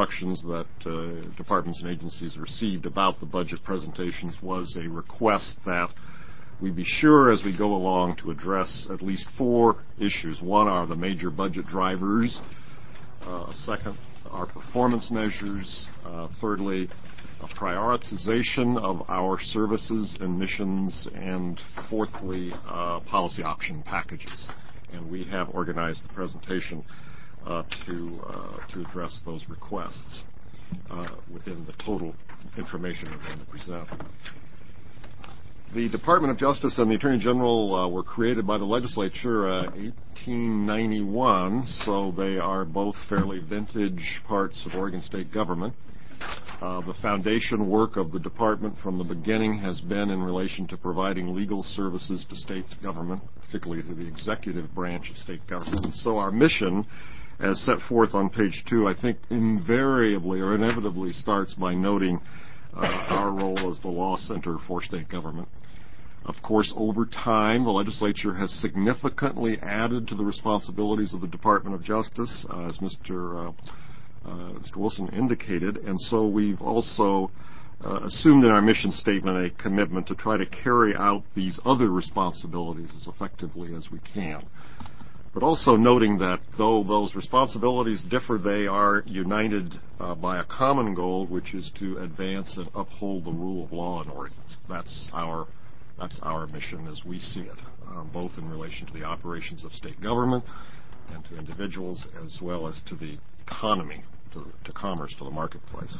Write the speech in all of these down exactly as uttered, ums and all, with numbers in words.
instructions that uh, departments and agencies received about the budget presentations was a request that we be sure as we go along to address at least four issues. One are the major budget drivers. Uh, second, our performance measures. Uh, thirdly, a prioritization of our services and missions. And fourthly, uh, policy option packages. And we have organized the presentation uh, to, uh, to address those requests uh, within the total information we're going to present. The Department of Justice and the Attorney General uh, were created by the legislature uh, eighteen ninety-one, so they are both fairly vintage parts of Oregon state government. Uh, the foundation work of the department from the beginning has been in relation to providing legal services to state government, particularly to the executive branch of state government. So our mission, as set forth on page two, I think invariably or inevitably starts by noting Uh, our role as the law center for state government. Of course, over time, the legislature has significantly added to the responsibilities of the Department of Justice, uh, as Mister Uh, uh, Mister Wilson indicated, and so we've also uh, assumed in our mission statement a commitment to try to carry out these other responsibilities as effectively as we can. But also noting that though those responsibilities differ, they are united uh, by a common goal, which is to advance and uphold the rule of law in Oregon. That's our that's our mission as we see it, uh, both in relation to the operations of state government and to individuals, as well as to the economy, to, to commerce, to the marketplace.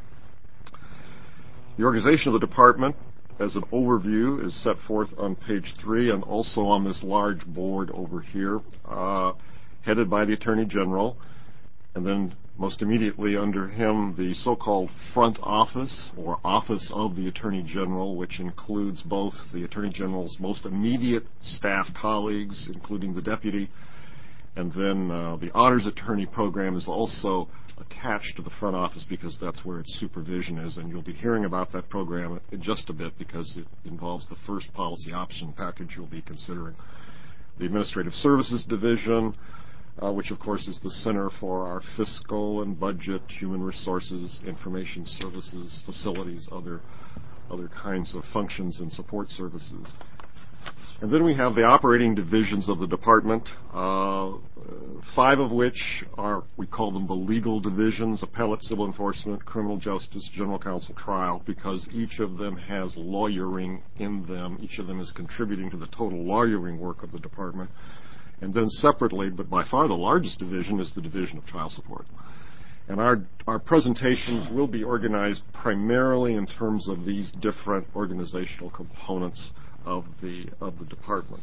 The organization of the department, as an overview, is set forth on page three and also on this large board over here, uh, headed by the Attorney General, and then most immediately under him the so-called front office, or Office of the Attorney General, which includes both the Attorney General's most immediate staff colleagues, including the deputy, and then uh, the Honors Attorney program is also attached to the front office because that's where its supervision is, and you'll be hearing about that program in just a bit because it involves the first policy option package you'll be considering. The Administrative Services Division, uh, which of course is the center for our fiscal and budget, human resources, information services, facilities, other, other kinds of functions and support services. And then we have the operating divisions of the department, uh, five of which are, we call them the legal divisions: appellate, civil enforcement, criminal justice, general counsel, trial, because each of them has lawyering in them. Each of them is contributing to the total lawyering work of the department. And then separately, but by far the largest division, is the Division of Child Support. And our, our presentations will be organized primarily in terms of these different organizational components of the of the department.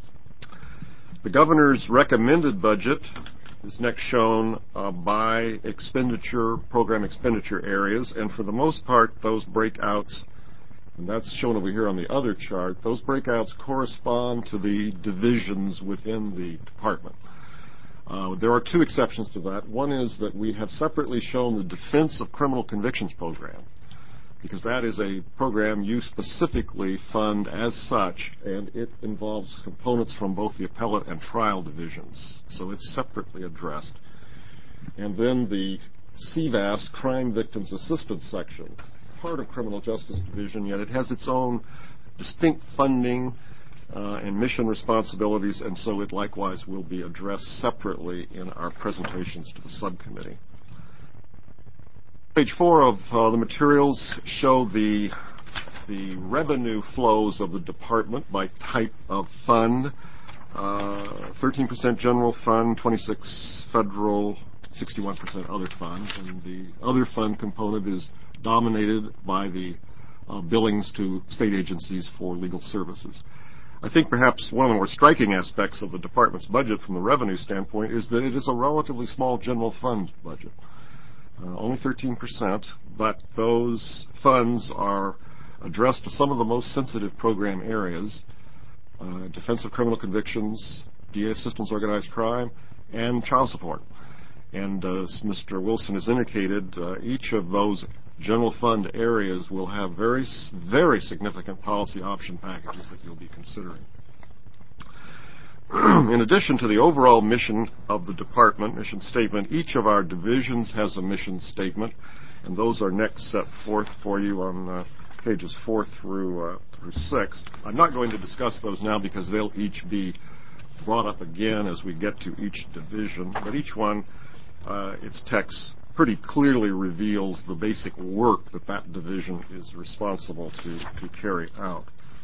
The governor's recommended budget is next shown uh, by expenditure, program expenditure areas, and for the most part, those breakouts, and that's shown over here on the other chart, those breakouts correspond to the divisions within the department. Uh, there are two exceptions to that. One is that we have separately shown the Defense of Criminal Convictions program, because that is a program you specifically fund as such, and it involves components from both the appellate and trial divisions. So it's separately addressed. And then the C V A S, Crime Victims Assistance section, part of Criminal Justice Division, yet it has its own distinct funding uh, and mission responsibilities, and so it likewise will be addressed separately in our presentations to the subcommittee. Page four of uh, the materials show the, the revenue flows of the department by type of fund. Uh, thirteen percent general fund, twenty-six federal, sixty-one percent other fund. And the other fund component is dominated by the uh, billings to state agencies for legal services. I think perhaps one of the more striking aspects of the department's budget from the revenue standpoint is that it is a relatively small general fund budget. Uh, only thirteen percent, but those funds are addressed to some of the most sensitive program areas: uh, defense of criminal convictions, D A assistance, organized crime, and child support. And uh, as Mister Wilson has indicated, uh, each of those general fund areas will have very, very significant policy option packages that you'll be considering. in addition to the overall mission of the department, mission statement, each of our divisions has a mission statement, and those are next set forth for you on uh, pages four through, uh, through six. I'm not going to discuss those now because they'll each be brought up again as we get to each division, but each one, uh, its text pretty clearly reveals the basic work that that division is responsible to, to carry out.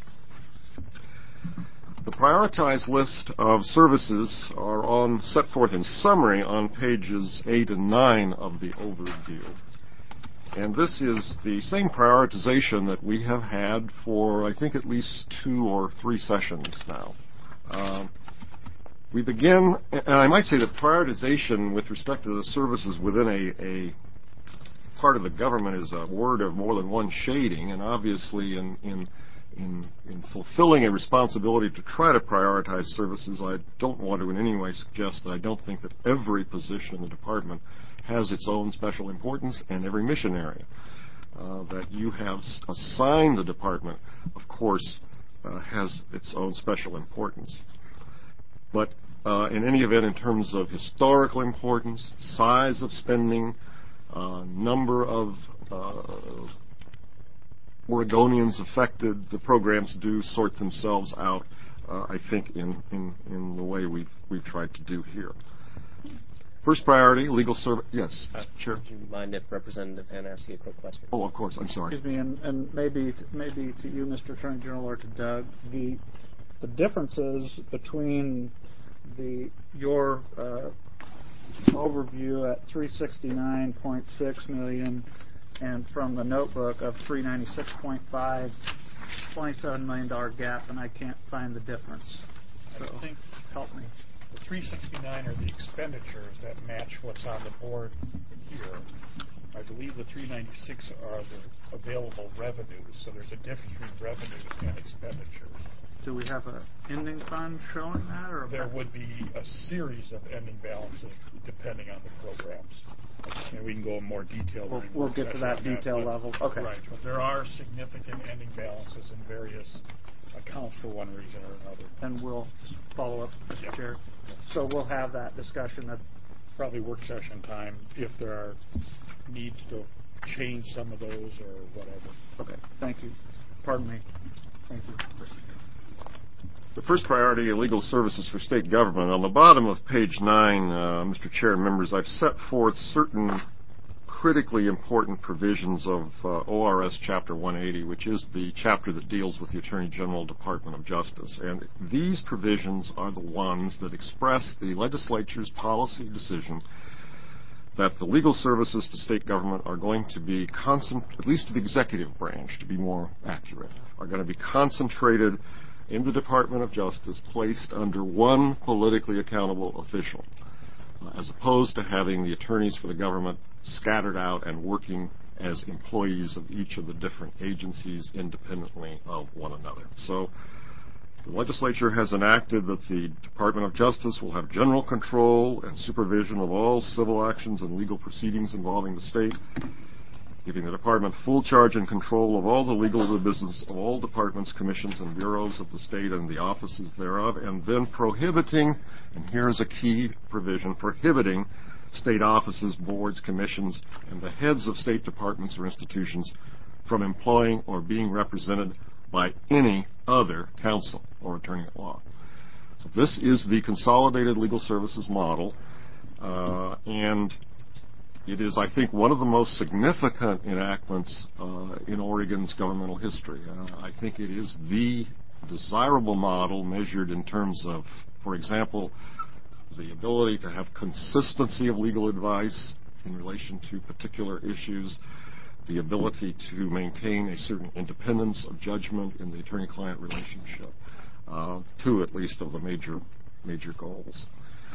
The prioritized list of services are on, set forth in summary on pages eight and nine of the overview. And this is the same prioritization that we have had for, I think, at least two or three sessions now. Um, we begin, and I might say that prioritization with respect to the services within a, a part of the government is a word of more than one shading, and obviously in, in In, in fulfilling a responsibility to try to prioritize services, I don't want to in any way suggest that I don't think that every position in the department has its own special importance, and every mission area uh, that you have assigned the department, of course, uh, has its own special importance. But uh, in any event, in terms of historical importance, size of spending, uh, number of uh, Oregonians affected, the programs do sort themselves out, uh, I think, in, in, in the way we've, we've tried to do here. First priority, legal service. Yes, uh, Chair. Would you mind if Representative Hand asks you a quick question? Oh, of course. I'm sorry. Excuse me, and, and maybe to, maybe to you, Mister Attorney General, or to Doug, the the differences between the your uh, overview at three sixty-nine point six million and from the notebook of three ninety-six point five, twenty-seven million dollar gap, and I can't find the difference. So I think help me. the three sixty-nine are the expenditures that match what's on the board here. I believe the three ninety-six are the available revenues, so there's a difference between revenues and expenditures. Do we have an ending fund showing that? Or there would be a series of ending balances depending on the programs. And we can go in more detail. We'll, we'll get to that detail that, level. Okay. Right, but there are significant ending balances in various accounts for one reason or another. And we'll just follow up, Mister Yeah. Chair. So we'll have that discussion at probably work session time if there are needs to change some of those or whatever. Okay, thank you. Pardon me. Thank you. The first priority, legal services for state government. On the bottom of page nine, uh, Mister Chair and members, I've set forth certain critically important provisions of uh, O R S Chapter one eighty, which is the chapter that deals with the Attorney General Department of Justice. And these provisions are the ones that express the legislature's policy decision that the legal services to state government are going to be, concent- at least to the executive branch, to be more accurate, are going to be concentrated in the Department of Justice, placed under one politically accountable official, uh, as opposed to having the attorneys for the government scattered out and working as employees of each of the different agencies independently of one another. So the legislature has enacted that the Department of Justice will have general control and supervision of all civil actions and legal proceedings involving the state, giving the department full charge and control of all the legal business of all departments, commissions, and bureaus of the state and the offices thereof, and then prohibiting, and here is a key provision, prohibiting state offices, boards, commissions, and the heads of state departments or institutions from employing or being represented by any other counsel or attorney at law. So this is the consolidated legal services model, uh, and it is, I think, one of the most significant enactments uh, in Oregon's governmental history. Uh, I think it is the desirable model measured in terms of, for example, the ability to have consistency of legal advice in relation to particular issues, the ability to maintain a certain independence of judgment in the attorney-client relationship, uh, two at least of the major major goals.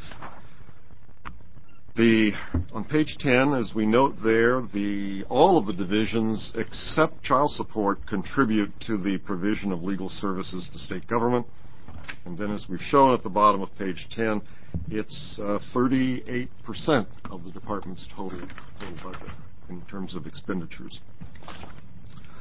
The, on page ten, as we note there, the, all of the divisions except child support contribute to the provision of legal services to state government. And then as we've shown at the bottom of page ten, it's uh, thirty-eight percent of the department's total, total budget in terms of expenditures.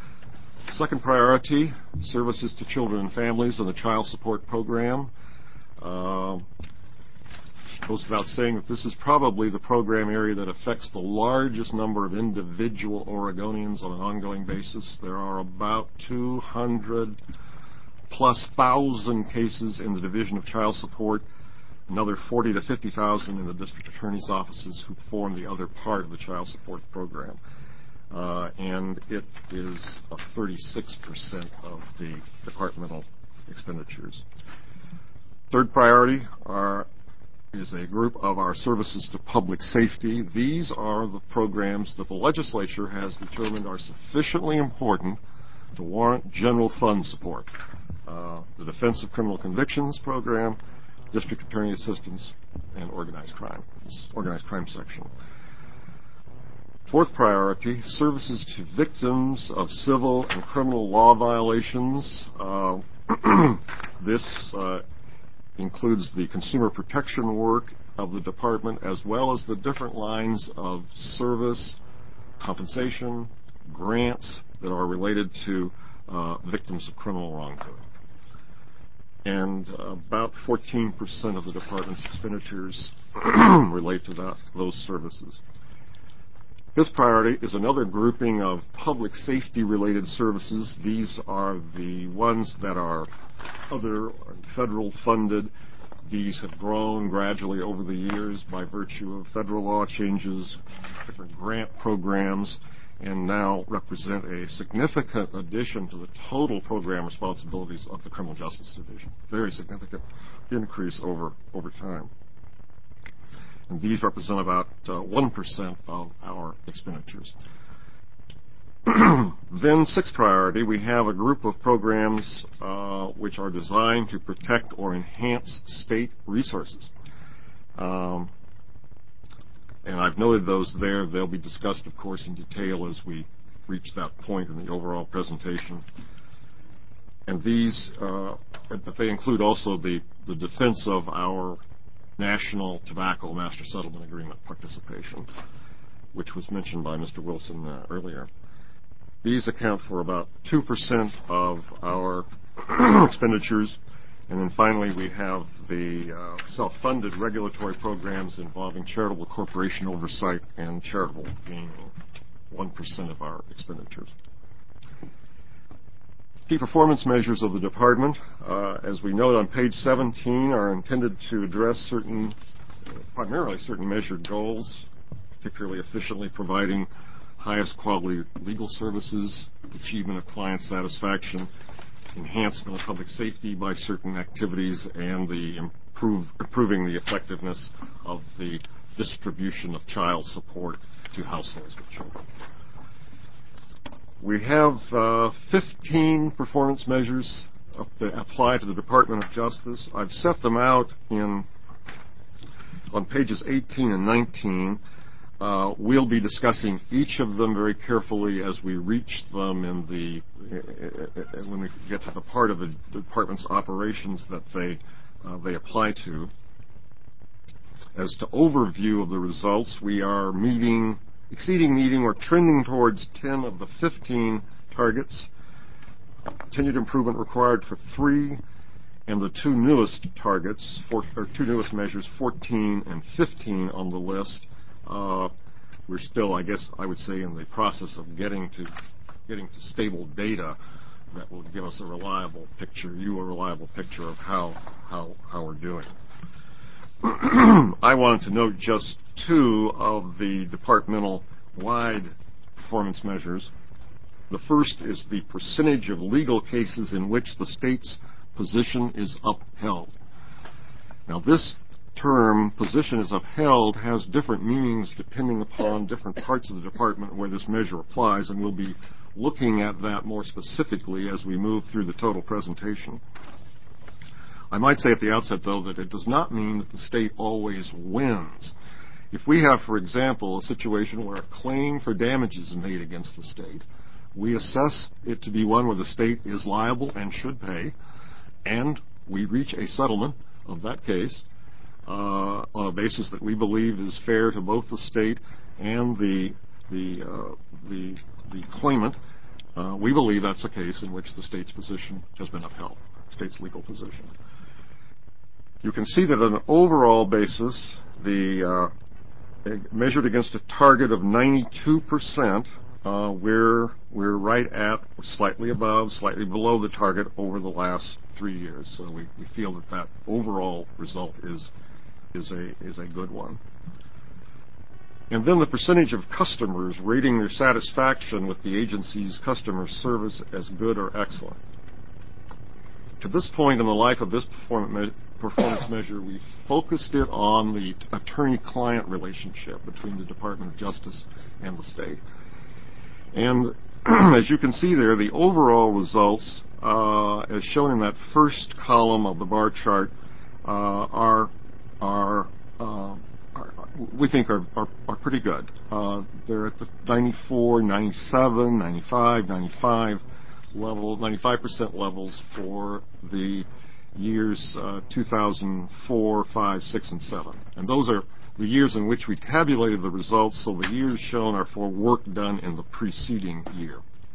Second priority, services to children and families and the child support program. Uh, goes without saying that this is probably the program area that affects the largest number of individual Oregonians on an ongoing basis. There are about two hundred plus thousand cases in the Division of Child Support, another forty to fifty thousand in the district attorney's offices who form the other part of the child support program. Uh, and it is a thirty-six percent of the departmental expenditures. Third priority are, is a group of our services to public safety. These are the programs that the legislature has determined are sufficiently important to warrant general fund support. Uh, the Defense of Criminal Convictions program, District Attorney Assistance, and Organized Crime, Organized Crime section. Fourth priority, services to victims of civil and criminal law violations. Uh, this uh, includes the consumer protection work of the department, as well as the different lines of service, compensation, grants that are related to uh, victims of criminal wrongdoing. And uh, about fourteen percent of the department's expenditures relate to that, those services. Fifth priority is another grouping of public safety-related services. These are the ones that are other federal funded. These have grown gradually over the years by virtue of federal law changes, different grant programs, and now represent a significant addition to the total program responsibilities of the Criminal Justice Division. Very significant increase over, over time. And these represent about uh, one percent of our expenditures. Then, sixth priority, we have a group of programs uh, which are designed to protect or enhance state resources. Um, and I've noted those there. They'll be discussed, of course, in detail as we reach that point in the overall presentation. And these, uh, they include also the, the defense of our National Tobacco Master Settlement Agreement participation, which was mentioned by Mister Wilson uh, earlier. These account for about two percent of our expenditures. And then finally, we have the uh, self-funded regulatory programs involving charitable corporation oversight and charitable gaming, one percent of our expenditures. Key performance measures of the department, uh, as we note on page seventeen, are intended to address certain, uh, primarily certain measured goals, particularly efficiently providing highest quality legal services, achievement of client satisfaction, enhancement of public safety by certain activities, and the improve, improving the effectiveness of the distribution of child support to households with children. We have uh, fifteen performance measures that apply to the Department of Justice. I've set them out in on pages eighteen and nineteen. Uh, we'll be discussing each of them very carefully as we reach them in the uh, when we get to the part of the department's operations that they uh, they apply to. As to overview of the results, we are meeting. Exceeding meeting or trending towards ten of the fifteen targets. Continued improvement required for three, and the two newest targets, four, or two newest measures, fourteen and fifteen on the list. Uh, we're still, I guess, I would say, in the process of getting to getting to stable data that will give us a reliable picture, you a reliable picture of how how how we're doing. I wanted to note just two of the departmental-wide performance measures. The first is the percentage of legal cases in which the state's position is upheld. Now, this term, position is upheld, has different meanings depending upon different parts of the department where this measure applies, and we'll be looking at that more specifically as we move through the total presentation. I might say at the outset, though, that it does not mean that the state always wins. If we have, for example, a situation where a claim for damages is made against the state, we assess it to be one where the state is liable and should pay, and we reach a settlement of that case uh, on a basis that we believe is fair to both the state and the the uh, the, the claimant. Uh, we believe that's a case in which the state's position has been upheld, state's legal position. You can see that on an overall basis, the uh, measured against a target of ninety-two percent, uh, we're we're right at, slightly above, slightly below the target over the last three years. So we, we feel that that overall result is is a is a good one. And then the percentage of customers rating their satisfaction with the agency's customer service as good or excellent. To this point in the life of this performance measure, we focused it on the attorney-client relationship between the Department of Justice and the state. And as you can see there, the overall results, uh, as shown in that first column of the bar chart, uh, are are uh, we think are, are, are pretty good. Uh, they're at the ninety-four, ninety-seven, ninety-five, ninety-five level, ninety-five percent levels for the years uh, two thousand four, five, six, and seven. And those are the years in which we tabulated the results, so the years shown are for work done in the preceding year.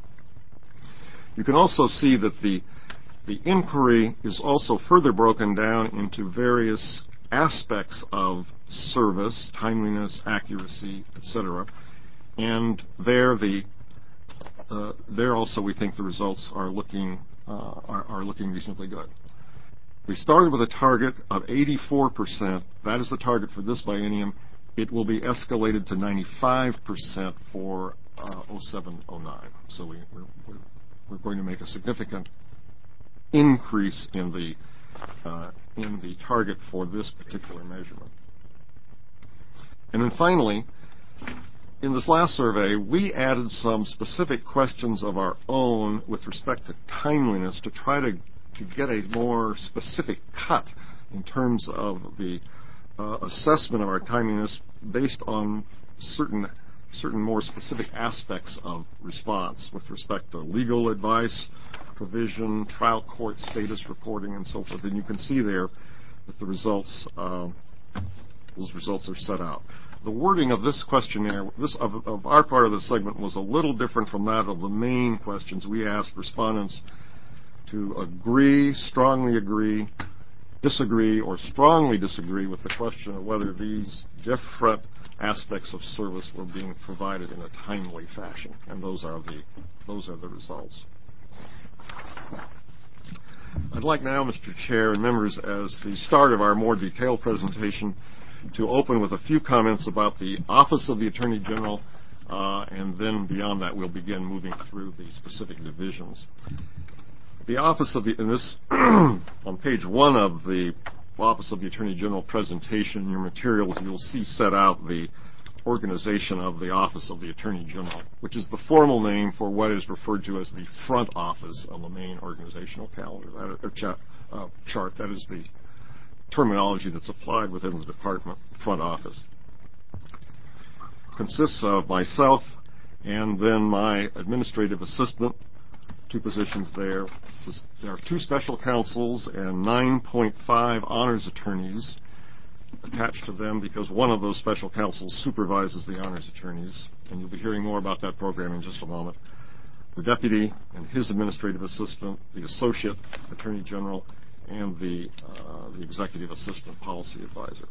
You can also see that the, the inquiry is also further broken down into various aspects of service, timeliness, accuracy, et cetera. And there, the uh, there also we think the results are looking uh, are, are looking reasonably good. We started with a target of eighty-four percent. That is the target for this biennium. It will be escalated to ninety-five percent for uh, oh seven oh nine. So we, we're, we're, we're going to make a significant increase in the uh, in the target for this particular measurement. And then finally, in this last survey, we added some specific questions of our own with respect to timeliness to try to, to get a more specific cut in terms of the uh, assessment of our timeliness based on certain certain more specific aspects of response with respect to legal advice, provision, trial court status reporting, and so forth. And you can see there that the results, uh, those results are set out. The wording of this questionnaire, this of, of our part of the segment, was a little different from that of the main questions. We asked respondents to agree, strongly agree, disagree, or strongly disagree with the question of whether these different aspects of service were being provided in a timely fashion. And those are the those are the results. I'd like now, Mister Chair and members, as the start of our more detailed presentation, to open with a few comments about the Office of the Attorney General, uh, and then beyond that we'll begin moving through the specific divisions. The Office of the, in this, on page one of the Office of the Attorney General presentation, in your materials, you'll see set out the organization of the Office of the Attorney General, which is the formal name for what is referred to as the front office on the main organizational calendar, that, or cha, uh, chart. That is the terminology that's applied within the department front office. Consists of myself and then my administrative assistant, two positions there. There are two special counsels and nine point five honors attorneys attached to them because one of those special counsels supervises the honors attorneys, and you'll be hearing more about that program in just a moment. The deputy and his administrative assistant, the associate attorney general, and the, uh, the executive assistant policy advisor.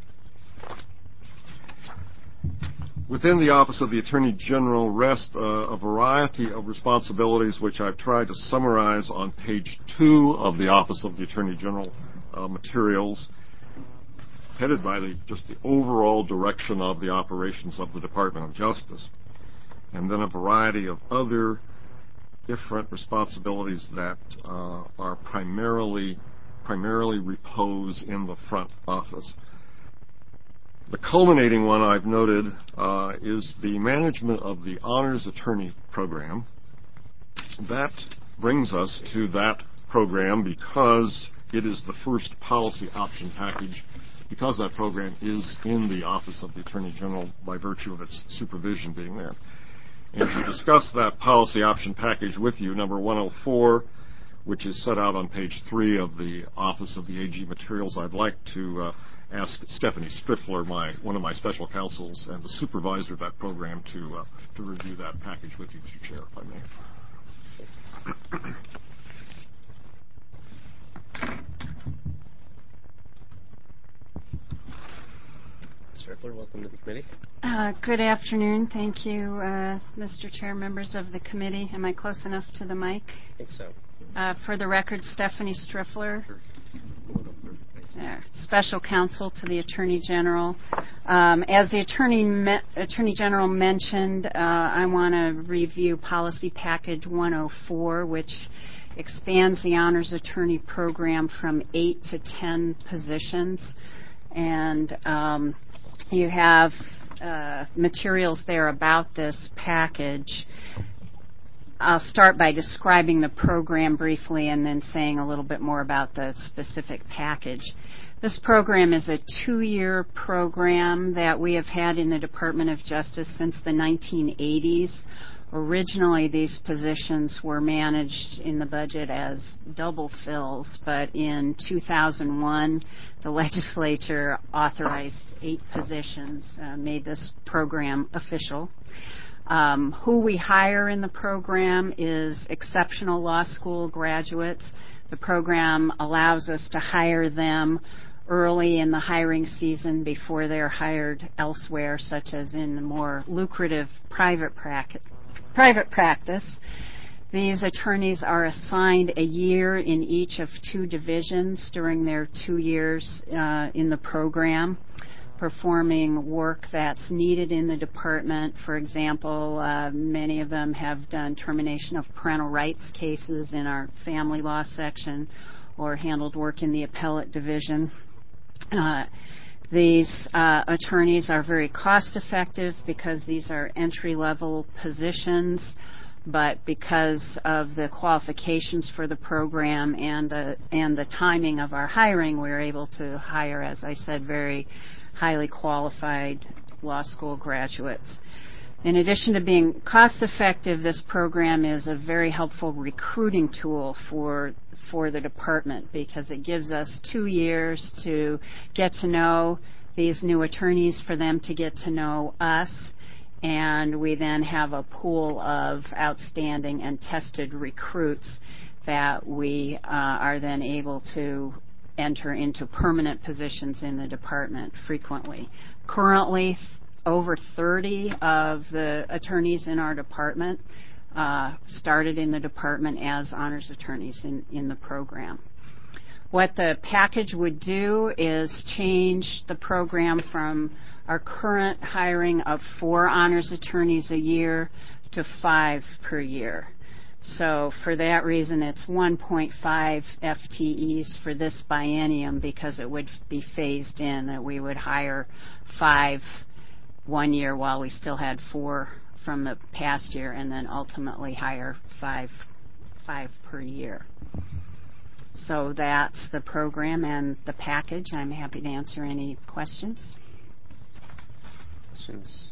Within the Office of the Attorney General rest uh, a variety of responsibilities which I've tried to summarize on page two of the Office of the Attorney General uh, materials, headed by the, just the overall direction of the operations of the Department of Justice, and then a variety of other different responsibilities that uh, are primarily primarily repose in the front office. The culminating one I've noted uh, is the management of the Honors Attorney Program. That brings us to that program because it is the first policy option package, because that program is in the Office of the Attorney General by virtue of its supervision being there. And to discuss that policy option package with you, number one oh four, which is set out on page three of the Office of the A G materials, I'd like to uh, ask Stephanie Striffler, my, one of my special counsels and the supervisor of that program, to, uh, to review that package with you, Mister Chair, if I may. Miz Striffler, welcome to the committee. Uh, good afternoon. Thank you, uh, Mister Chair, members of the committee. Am I close enough to the mic? I think so. Uh, for the record, Stephanie Striffler, there, Special Counsel to the Attorney General. Um, as the Attorney, me- Attorney General mentioned, uh, I want to review Policy Package one oh four, which expands the Honors Attorney program from eight to ten positions. And um, you have uh, materials there about this package. I'll start by describing the program briefly and then saying a little bit more about the specific package. This program is a two-year program that we have had in the Department of Justice since the nineteen eighties. Originally, these positions were managed in the budget as double fills, but in two thousand one, the legislature authorized eight positions, uh, made this program official. Um, who we hire in the program is exceptional law school graduates. The program allows us to hire them early in the hiring season before they're hired elsewhere, such as in the more lucrative private practice. Private practice. These attorneys are assigned a year in each of two divisions during their two years uh, in the program, performing work that's needed in the department. For example, uh, many of them have done termination of parental rights cases in our family law section or handled work in the appellate division. Uh, These uh, attorneys are very cost-effective because these are entry-level positions, but because of the qualifications for the program and the, and the timing of our hiring, we're able to hire, as I said, very highly qualified law school graduates. In addition to being cost-effective, this program is a very helpful recruiting tool for for the department because it gives us two years to get to know these new attorneys, for them to get to know us, and we then have a pool of outstanding and tested recruits that we uh, are then able to enter into permanent positions in the department frequently. Currently, over thirty of the attorneys in our department uh, started in the department as honors attorneys in, in the program. What the package would do is change the program from our current hiring of four honors attorneys a year to five per year. So for that reason, it's one point five F T Es for this biennium because it would be phased in, that we would hire five one year while we still had four from the past year, and then ultimately hire five, five per year. So that's the program and the package. I'm happy to answer any questions. Questions?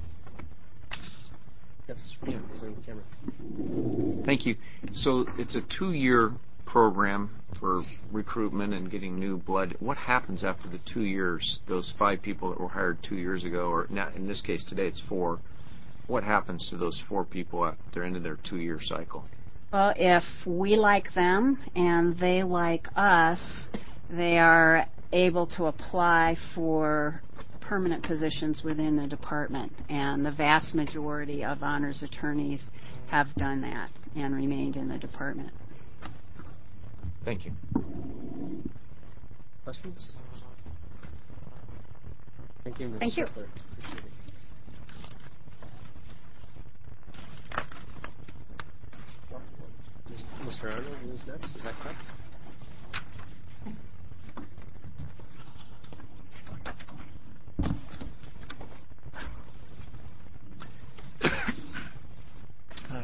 Yes, yeah, President Cameron. Thank you. So it's a two-year program for recruitment and getting new blood. What happens after the two years, those five people that were hired two years ago, or now, in this case today it's four, what happens to those four people at the end of their two-year cycle? Well, if we like them and they like us, they are able to apply for permanent positions within the department, and the vast majority of honors attorneys have done that and remained in the department. Thank you. Questions? Thank you, Miz Thank you. Striffler. Appreciate it. Mister Arnold is next, is that correct? Uh,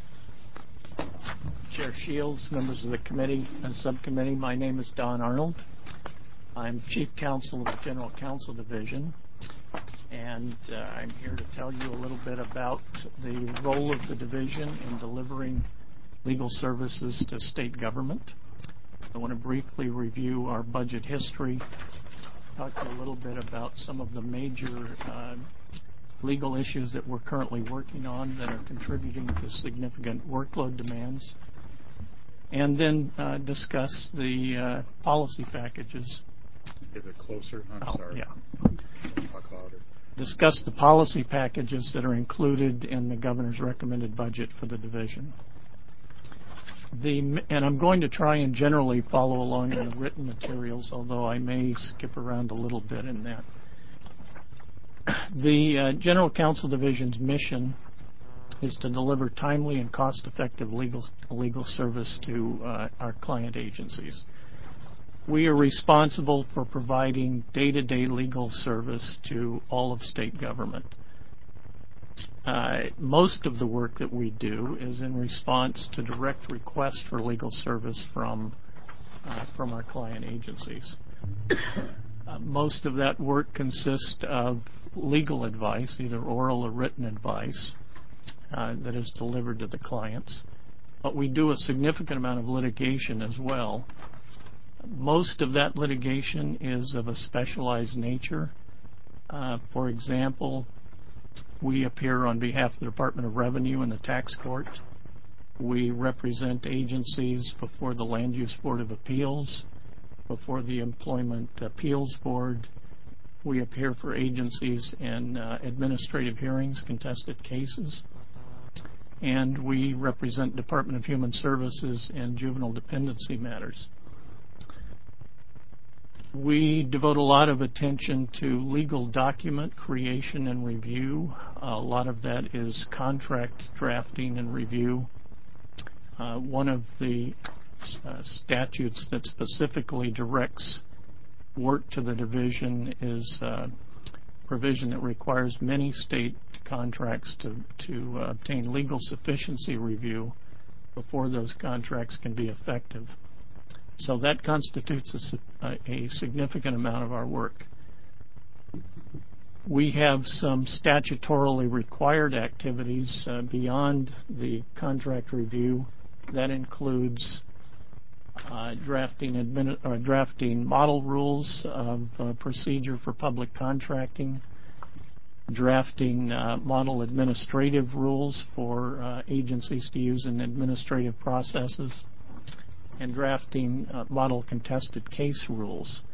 Chair Shields, members of the committee and subcommittee, my name is Don Arnold. I'm Chief Counsel of the General Counsel Division, and uh, I'm here to tell you a little bit about the role of the division in delivering legal services to state government. I want to briefly review our budget history, talk to you a little bit about some of the major uh, legal issues that we're currently working on that are contributing to significant workload demands, and then uh, discuss the uh, policy packages. Get it closer. I'm Oh, sorry. yeah. talk about or discuss the policy packages that are included in the governor's recommended budget for the division. The, and I'm going to try and generally follow along in the written materials, although I may skip around a little bit in that. The uh, General Counsel Division's mission is to deliver timely and cost-effective legal legal service to uh, our client agencies. We are responsible for providing day-to-day legal service to all of state government. Uh, most of the work that we do is in response to direct requests for legal service from uh, from our client agencies. Uh, most of that work consists of legal advice, either oral or written advice, uh, that is delivered to the clients. But we do a significant amount of litigation as well. Most of that litigation is of a specialized nature. Uh, for example, we appear on behalf of the Department of Revenue in the tax court. We represent agencies before the Land Use Board of Appeals, before the Employment Appeals Board. We appear for agencies in uh, administrative hearings, contested cases. And we represent Department of Human Services in juvenile dependency matters. We devote a lot of attention to legal document creation and review. A lot of that is contract drafting and review. Uh, one of the uh, statutes that specifically directs work to the division is uh, provision that requires many state contracts to, to uh, obtain legal sufficiency review before those contracts can be effective. So that constitutes a, a significant amount of our work. We have some statutorily required activities uh, beyond the contract review. That includes uh, drafting, admin, uh, drafting model rules of uh, procedure for public contracting, drafting uh, model administrative rules for uh, agencies to use in administrative processes, and drafting uh, model contested case rules.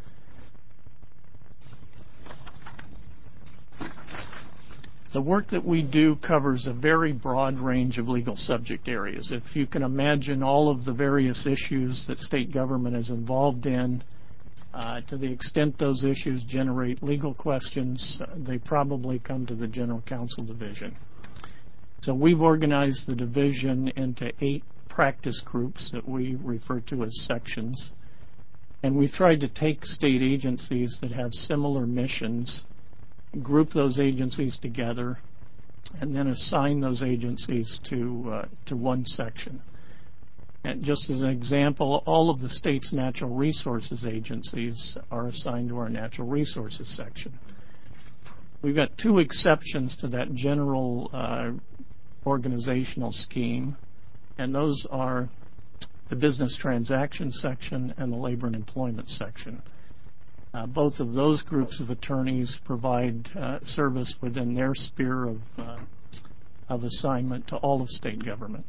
The work that we do covers a very broad range of legal subject areas. If you can imagine all of the various issues that state government is involved in, uh, to the extent those issues generate legal questions, uh, they probably come to the General Counsel Division. So we've organized the division into eight practice groups that we refer to as sections. And we've tried to take state agencies that have similar missions, group those agencies together, and then assign those agencies to uh, to one section. And just as an example, all of the state's natural resources agencies are assigned to our natural resources section. We've got two exceptions to that general uh, organizational scheme, and those are the business transaction section and the labor and employment section. Uh, both of those groups of attorneys provide uh, service within their sphere of, uh, of assignment to all of state government.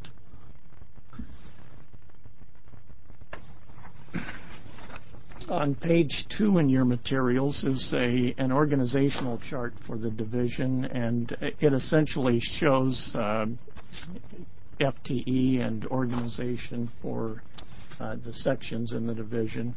On page two in your materials is a, an organizational chart for the division, and it essentially shows uh, F T E and organization for uh, the sections in the division.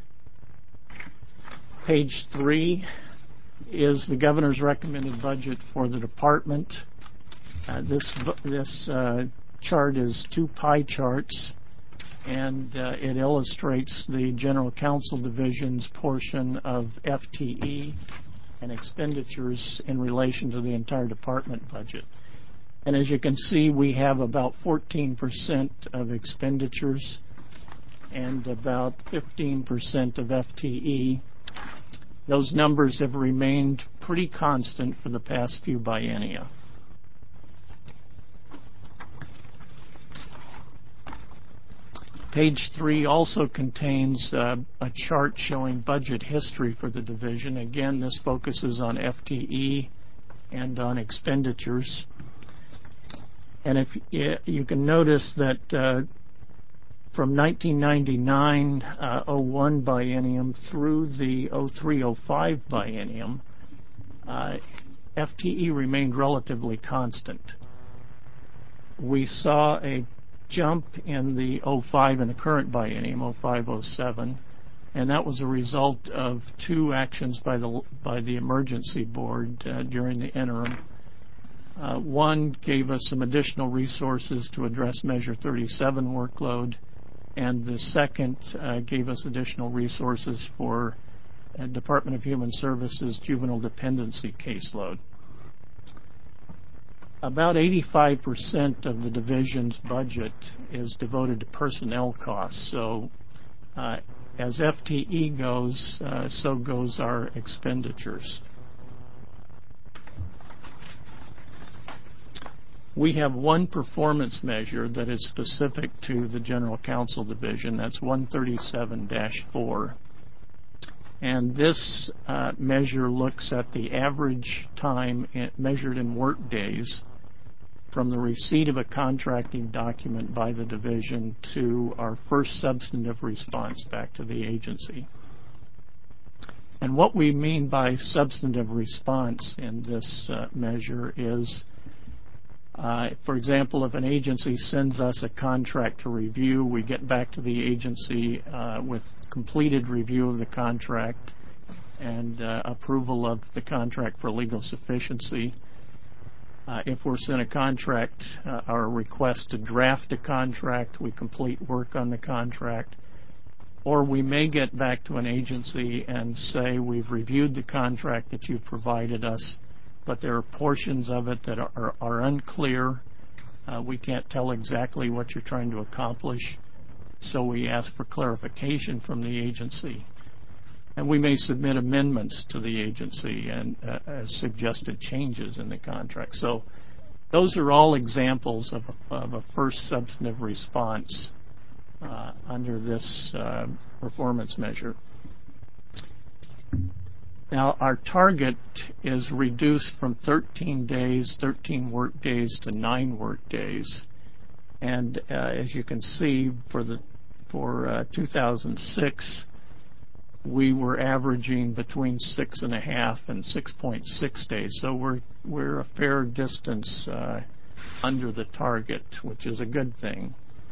Page three is the governor's recommended budget for the department. Uh, this this uh, chart is two pie charts, and uh, it illustrates the General Counsel Division's portion of F T E and expenditures in relation to the entire department budget. And as you can see, we have about fourteen percent of expenditures and about fifteen percent of F T E. Those numbers have remained pretty constant for the past few biennia. Page three also contains uh, a chart showing budget history for the division. Again, this focuses on F T E and on expenditures. And if you can notice that uh, from nineteen ninety-nine oh one biennium through the oh three oh five biennium, uh, F T E remained relatively constant. We saw a jump in the oh five in the current biennium, oh five oh seven, and that was a result of two actions by the by the emergency board uh, during the interim. Uh, one gave us some additional resources to address Measure thirty-seven workload, and the second uh, gave us additional resources for uh, Department of Human Services juvenile dependency caseload. About eighty-five percent of the division's budget is devoted to personnel costs. So uh, as F T E goes, uh, so goes our expenditures. We have one performance measure that is specific to the General Counsel Division. That's one thirty-seven dash four. And this uh, measure looks at the average time in, measured in work days from the receipt of a contracting document by the division to our first substantive response back to the agency. And what we mean by substantive response in this uh, measure is, uh, for example, if an agency sends us a contract to review, we get back to the agency uh, with completed review of the contract and uh, approval of the contract for legal sufficiency. Uh, if we're sent a contract, uh, our request to draft a contract, we complete work on the contract. Or we may get back to an agency and say, we've reviewed the contract that you've provided us, but there are portions of it that are, are, are unclear. Uh, we can't tell exactly what you're trying to accomplish, so we ask for clarification from the agency. And we may submit amendments to the agency and uh, as suggested changes in the contract. So those are all examples of, of a first substantive response uh, under this uh, performance measure. Now, our target is reduced from thirteen days, thirteen work days to nine work days. And uh, as you can see, for the for uh, two thousand six, we were averaging between six and a half and six point six days. So we're we're a fair distance uh, under the target, which is a good thing.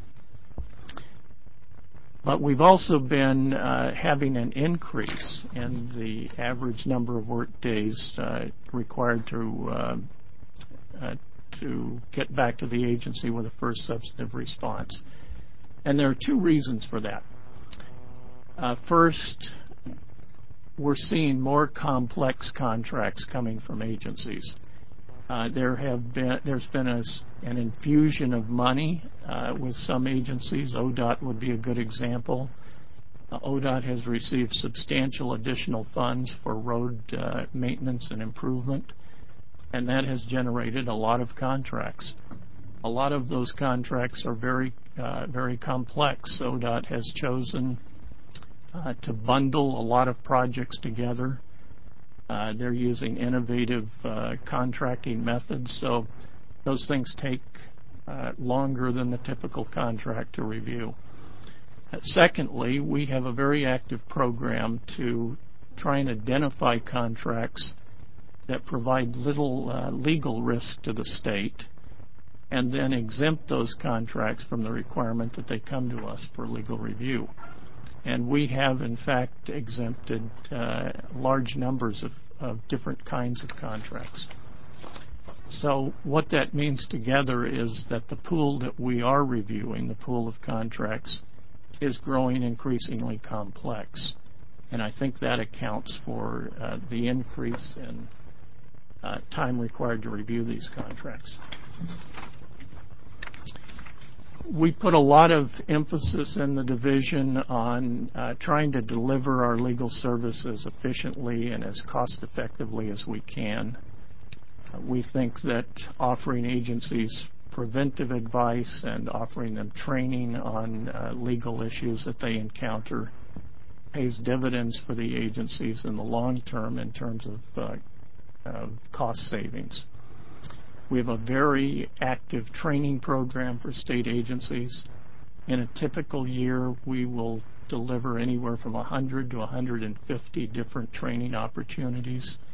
But we've also been uh, having an increase in the average number of work days uh, required to uh, uh, to get back to the agency with a first substantive response. And there are two reasons for that. Uh, first, we're seeing more complex contracts coming from agencies. Uh, there have been, there's been a, an infusion of money uh, with some agencies. O D O T would be a good example. Uh, O D O T has received substantial additional funds for road uh, maintenance and improvement, and that has generated a lot of contracts. A lot of those contracts are very, uh, very complex. O D O T has chosen uh, to bundle a lot of projects together. Uh, they're using innovative uh, contracting methods, so those things take uh, longer than the typical contract to review. Uh, secondly, we have a very active program to try and identify contracts that provide little uh, legal risk to the state and then exempt those contracts from the requirement that they come to us for legal review. And we have, in fact, exempted uh, large numbers of, of different kinds of contracts. So what that means together is that the pool that we are reviewing, the pool of contracts, is growing increasingly complex. And I think that accounts for uh, the increase in uh, time required to review these contracts. We put a lot of emphasis in the division on uh, trying to deliver our legal services efficiently and as cost effectively as we can. Uh, we think that offering agencies preventive advice and offering them training on uh, legal issues that they encounter pays dividends for the agencies in the long term in terms of uh, uh, cost savings. We have a very active training program for state agencies. In a typical year, we will deliver anywhere from one hundred to one hundred fifty different training opportunities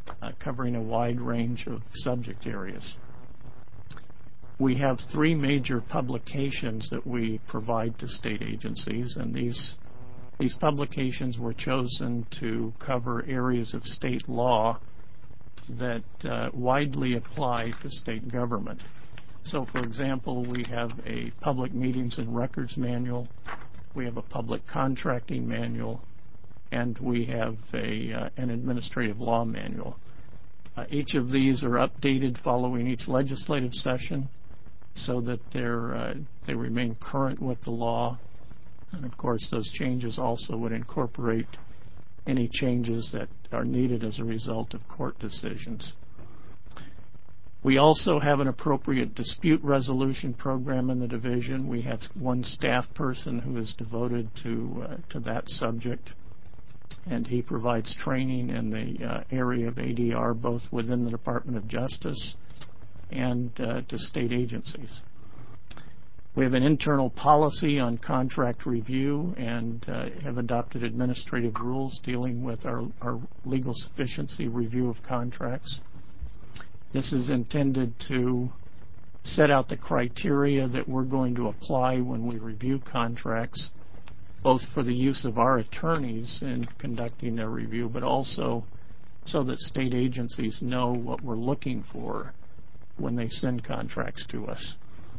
uh, covering a wide range of subject areas. We have three major publications that we provide to state agencies, and these these publications were chosen to cover areas of state law that uh, widely apply to state government. So, for example, we have a public meetings and records manual, we have a public contracting manual, and we have a uh, an administrative law manual. Uh, each of these are updated following each legislative session so that they're, uh, they remain current with the law. And, of course, those changes also would incorporate any changes that are needed as a result of court decisions. We also have an appropriate dispute resolution program in the division. We have one staff person who is devoted to, uh, to that subject, and he provides training in the uh, area of A D R both within the Department of Justice and uh, to state agencies. We have an internal policy on contract review and uh, have adopted administrative rules dealing with our, our legal sufficiency review of contracts. This is intended to set out the criteria that we're going to apply when we review contracts, both for the use of our attorneys in conducting their review, but also so that state agencies know what we're looking for when they send contracts to us.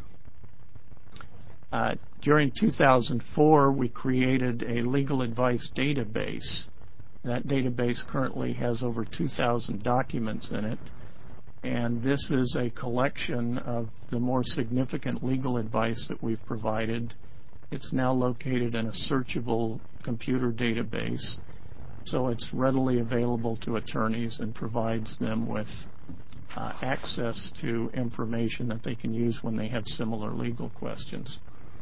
Uh, during two thousand four, we created a legal advice database. That database currently has over two thousand documents in it, and this is a collection of the more significant legal advice that we've provided. It's now located in a searchable computer database, so it's readily available to attorneys and provides them with uh, access to information that they can use when they have similar legal questions.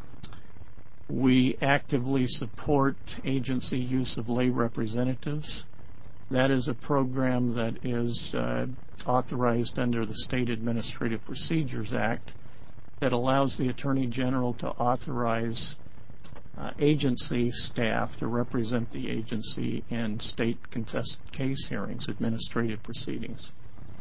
We actively support agency use of lay representatives. That is a program that is uh, authorized under the State Administrative Procedures Act that allows the Attorney General to authorize uh, agency staff to represent the agency in state contested case hearings, administrative proceedings.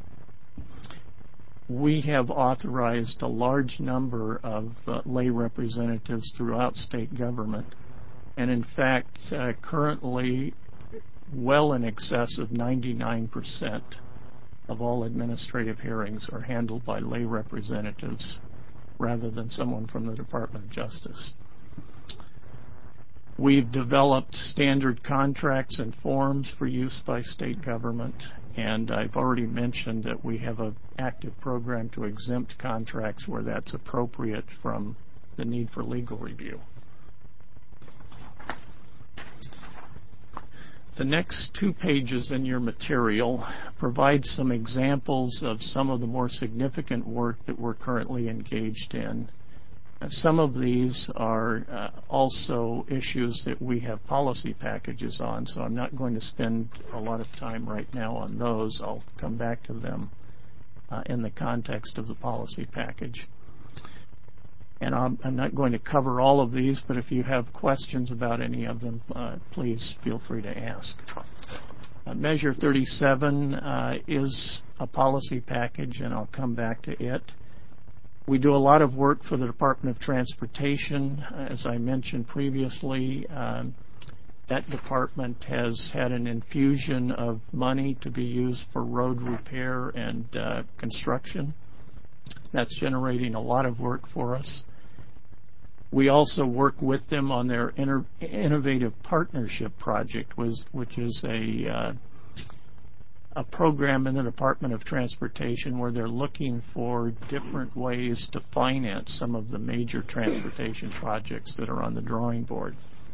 We have authorized a large number of uh, lay representatives throughout state government, and in fact, uh, currently, well in excess of ninety-nine percent of all administrative hearings are handled by lay representatives rather than someone from the Department of Justice. We've developed standard contracts and forms for use by state government, and I've already mentioned that we have an active program to exempt contracts where that's appropriate from the need for legal review. The next two pages in your material provide some examples of some of the more significant work that we're currently engaged in. Some of these are uh, also issues that we have policy packages on, so I'm not going to spend a lot of time right now on those. I'll come back to them uh, in the context of the policy package. And I'm, I'm not going to cover all of these, but if you have questions about any of them, uh, please feel free to ask. Uh, Measure thirty-seven uh, is a policy package, and I'll come back to it. We do a lot of work for the Department of Transportation. As I mentioned previously, um, that department has had an infusion of money to be used for road repair and uh, construction. That's generating a lot of work for us. We also work with them on their inter- innovative partnership project, was, which is a uh, a program in the Department of Transportation where they're looking for different ways to finance some of the major transportation projects that are on the drawing board.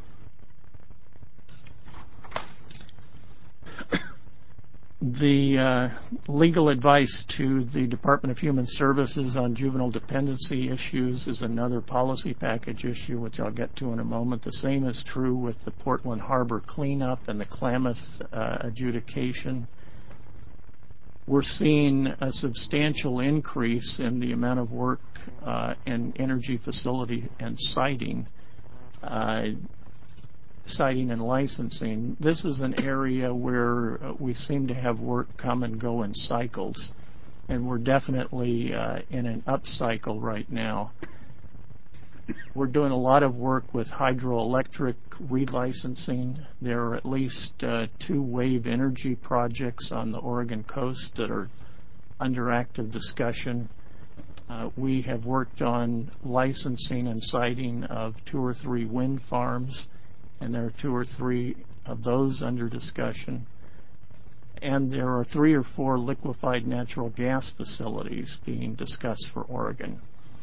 The uh, legal advice to the Department of Human Services on juvenile dependency issues is another policy package issue, which I'll get to in a moment. The same is true with the Portland Harbor cleanup and the Klamath uh, adjudication. We're seeing a substantial increase in the amount of work uh, in energy facility and siting. Uh, siting and licensing, this is an area where uh, we seem to have work come and go in cycles, and we're definitely uh, in an upcycle right now. We're doing a lot of work with hydroelectric relicensing. There are at least uh, two wave energy projects on the Oregon coast that are under active discussion. Uh, we have worked on licensing and siting of two or three wind farms, and there are two or three of those under discussion. And there are three or four liquefied natural gas facilities being discussed for Oregon.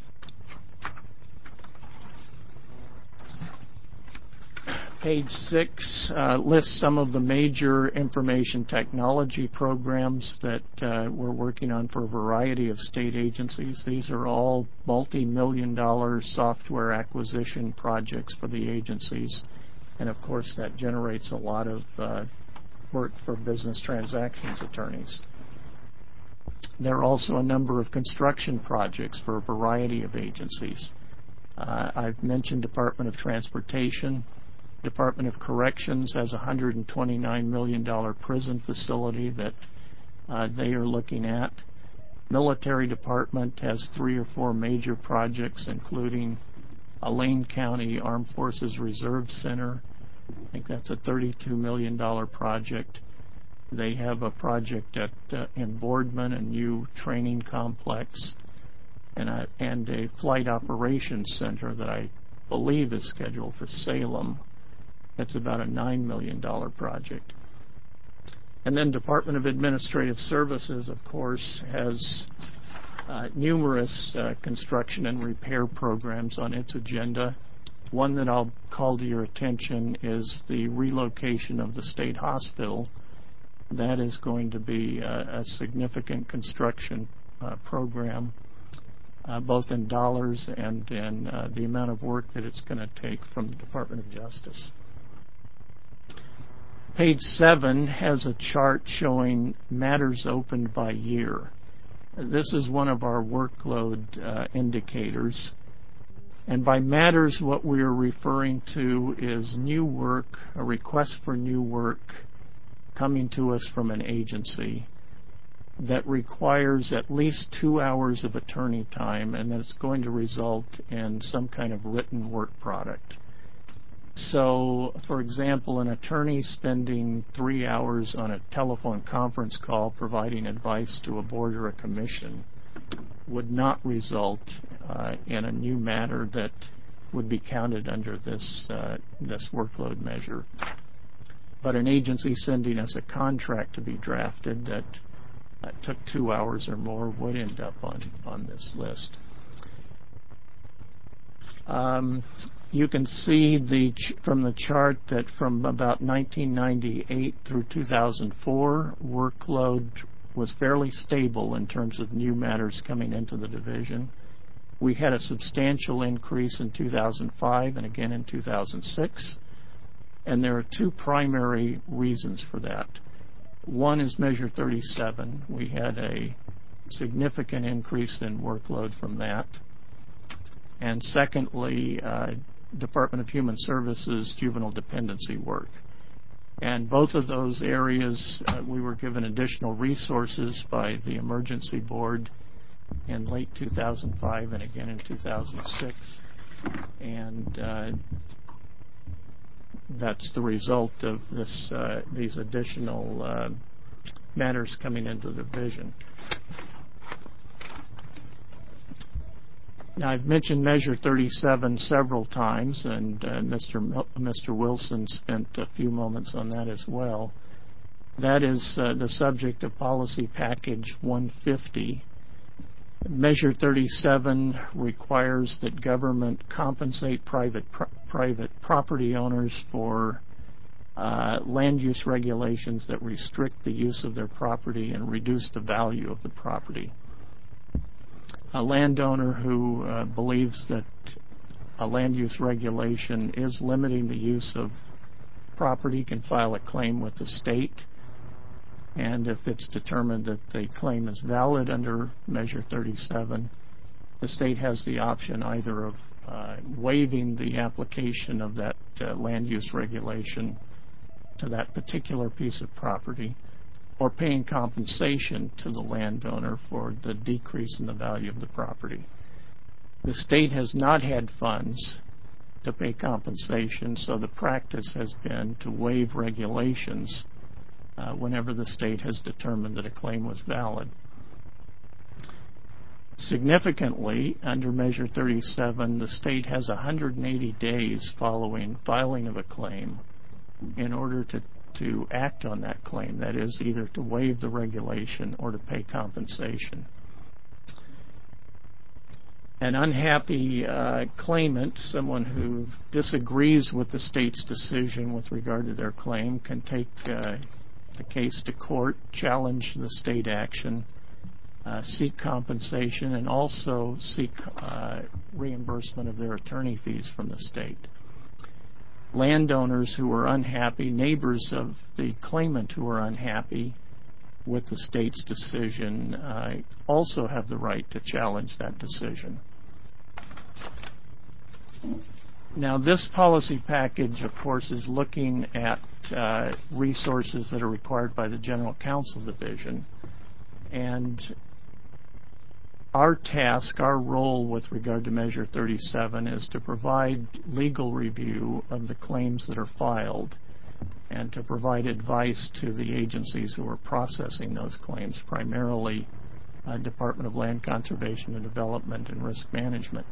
Page six uh, lists some of the major information technology programs that uh, we're working on for a variety of state agencies. These are all multi-million dollar software acquisition projects for the agencies. And of course, that generates a lot of uh, work for business transactions attorneys. There are also a number of construction projects for a variety of agencies. Uh, I've mentioned Department of Transportation. Department of Corrections has a one hundred twenty-nine million dollars prison facility that uh, they are looking at. Military Department has three or four major projects, including a Lane County Armed Forces Reserve Center. I think that's a thirty-two million dollars project. They have a project at uh, in Boardman, a new training complex, and a, and a flight operations center that I believe is scheduled for Salem. That's about a nine million dollars project. And then Department of Administrative Services, of course, has uh, numerous uh, construction and repair programs on its agenda. One that I'll call to your attention is the relocation of the state hospital. That is going to be a, a significant construction uh, program, uh, both in dollars and in uh, the amount of work that it's going to take from the Department of Justice. Page seven has a chart showing matters opened by year. This is one of our workload uh, indicators. And by matters, what we are referring to is new work, a request for new work coming to us from an agency that requires at least two hours of attorney time, and that's going to result in some kind of written work product. So, for example, an attorney spending three hours on a telephone conference call providing advice to a board or a commission would not result uh, in a new matter that would be counted under this uh, this workload measure. But an agency sending us a contract to be drafted that uh, took two hours or more would end up on, on this list. Um, you can see the ch- from the chart that from about nineteen ninety-eight through two thousand four, workload was fairly stable in terms of new matters coming into the division. We had a substantial increase in two thousand five and again in two thousand six, and there are two primary reasons for that. One is Measure thirty-seven. We had a significant increase in workload from that. And secondly, uh, Department of Human Services juvenile dependency work. And both of those areas, uh, we were given additional resources by the Emergency Board in late two thousand five and again in two thousand six. And uh, that's the result of this, uh, these additional uh, matters coming into the division. Now, I've mentioned Measure thirty-seven several times, and uh, Mister Mil- Mister Wilson spent a few moments on that as well. That is uh, the subject of Policy Package one fifty. Measure thirty-seven requires that government compensate private pr- private property owners for uh, land use regulations that restrict the use of their property and reduce the value of the property. A landowner who uh, believes that a land use regulation is limiting the use of property can file a claim with the state. And if it's determined that the claim is valid under Measure thirty-seven, the state has the option either of uh, waiving the application of that uh, land use regulation to that particular piece of property, or paying compensation to the landowner for the decrease in the value of the property. The state has not had funds to pay compensation, so the practice has been to waive regulations uh, whenever the state has determined that a claim was valid. Significantly, under Measure thirty-seven, the state has one hundred eighty days following filing of a claim in order to, to act on that claim, that is, either to waive the regulation or to pay compensation. An unhappy uh, claimant, someone who disagrees with the state's decision with regard to their claim, can take uh, the case to court, challenge the state action, uh, seek compensation, and also seek uh, reimbursement of their attorney fees from the state. Landowners who are unhappy, neighbors of the claimant who are unhappy with the state's decision, uh, also have the right to challenge that decision. Now, this policy package, of course, is looking at uh, resources that are required by the General Counsel Division. And our task, our role with regard to Measure thirty-seven is to provide legal review of the claims that are filed and to provide advice to the agencies who are processing those claims, primarily uh, Department of Land Conservation and Development and Risk Management.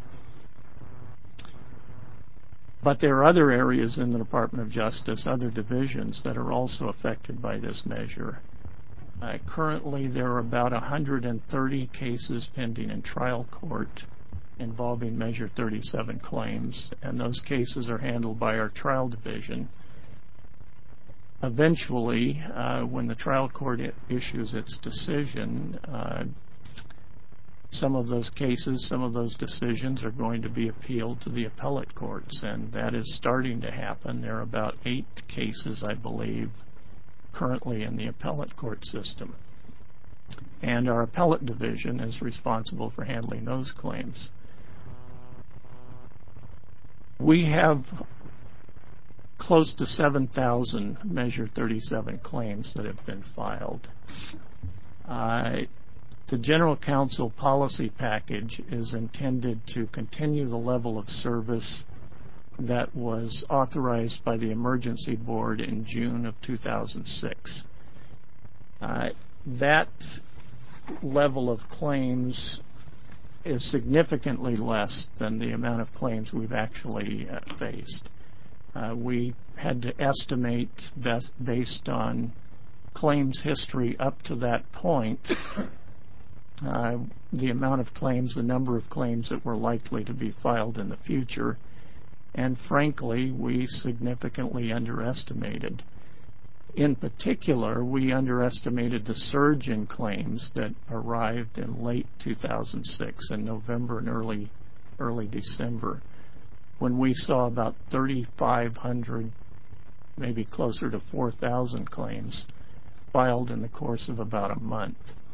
But there are other areas in the Department of Justice, other divisions, that are also affected by this measure. Uh, currently, there are about one hundred thirty cases pending in trial court involving Measure thirty-seven claims, and those cases are handled by our trial division. Eventually, uh, when the trial court I- issues its decision, uh, some of those cases, some of those decisions are going to be appealed to the appellate courts, and that is starting to happen. There are about eight cases, I believe, currently in the appellate court system. And our appellate division is responsible for handling those claims. We have close to seven thousand Measure thirty-seven claims that have been filed. Uh, The General Counsel policy package is intended to continue the level of service that was authorized by the Emergency Board in June of two thousand six. Uh, that level of claims is significantly less than the amount of claims we've actually uh, faced. Uh, we had to estimate best based on claims history up to that point Uh, the amount of claims, the number of claims that were likely to be filed in the future. And frankly, we significantly underestimated. In particular, we underestimated the surge in claims that arrived in late two thousand six, in November and early, early December, when we saw about thirty-five hundred, maybe closer to four thousand claims filed in the course of about a month.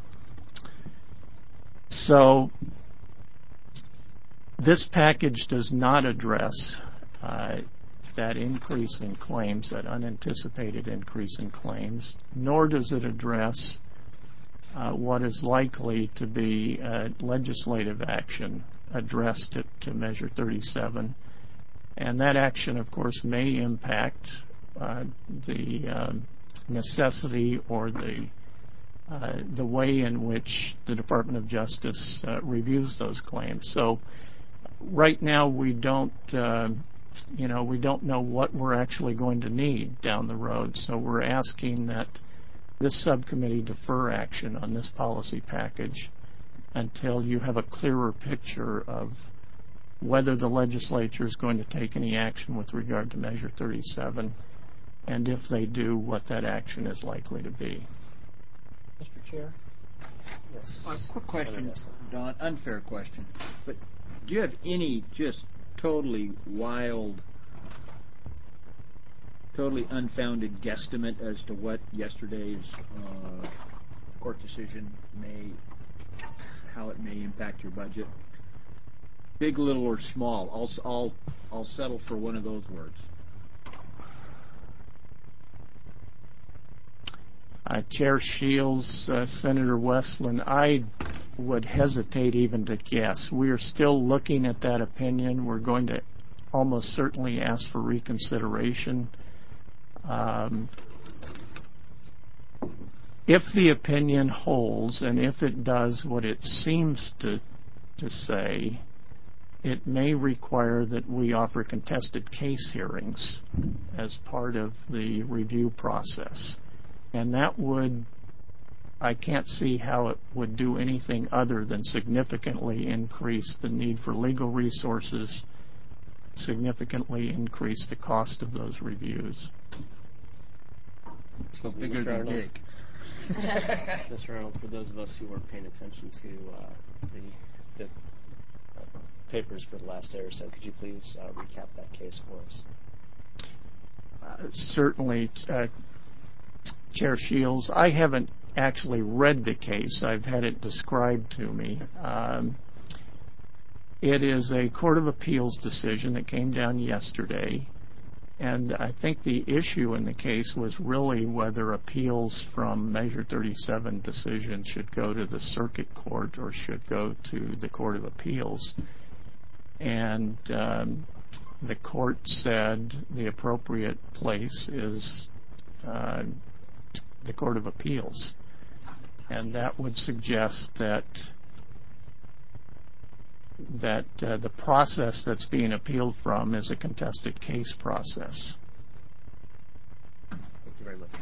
So this package does not address uh, that increase in claims, that unanticipated increase in claims, nor does it address uh, what is likely to be uh, legislative action addressed to, to Measure thirty-seven. And that action, of course, may impact uh, the uh, necessity or the Uh, the way in which the Department of Justice uh, reviews those claims. So right now we don't, uh, you know, we don't know what we're actually going to need down the road. So we're asking that this subcommittee defer action on this policy package until you have a clearer picture of whether the legislature is going to take any action with regard to Measure thirty-seven, and if they do, what that action is likely to be. Mister Chair? Yes. A quick question, Senator. Don, unfair question, but do you have any just totally wild, totally unfounded guesstimate as to what yesterday's uh, court decision may, how it may impact your budget? Big, little, or small. I'll, I'll, I'll settle for one of those words. Uh, Chair Shields, uh, Senator Westland, I would hesitate even to guess. We are still looking at that opinion. We're going to almost certainly ask for reconsideration. Um, if the opinion holds, and if it does what it seems to, to say, it may require that we offer contested case hearings as part of the review process. And that would, I can't see how it would do anything other than significantly increase the need for legal resources, significantly increase the cost of those reviews. So bigger than big. Mister Arnold, for those of us who weren't paying attention to uh, the, the uh, papers for the last day or so, could you please uh, recap that case for us? Uh, certainly, uh, Chair Shields, I haven't actually read the case. I've had it described to me. Um, it is a Court of Appeals decision that came down yesterday, and I think the issue in the case was really whether appeals from Measure thirty-seven decisions should go to the Circuit Court or should go to the Court of Appeals. And um, the court said the appropriate place is uh, the Court of Appeals. And that would suggest that that uh, the process that's being appealed from is a contested case process. Thank you very much.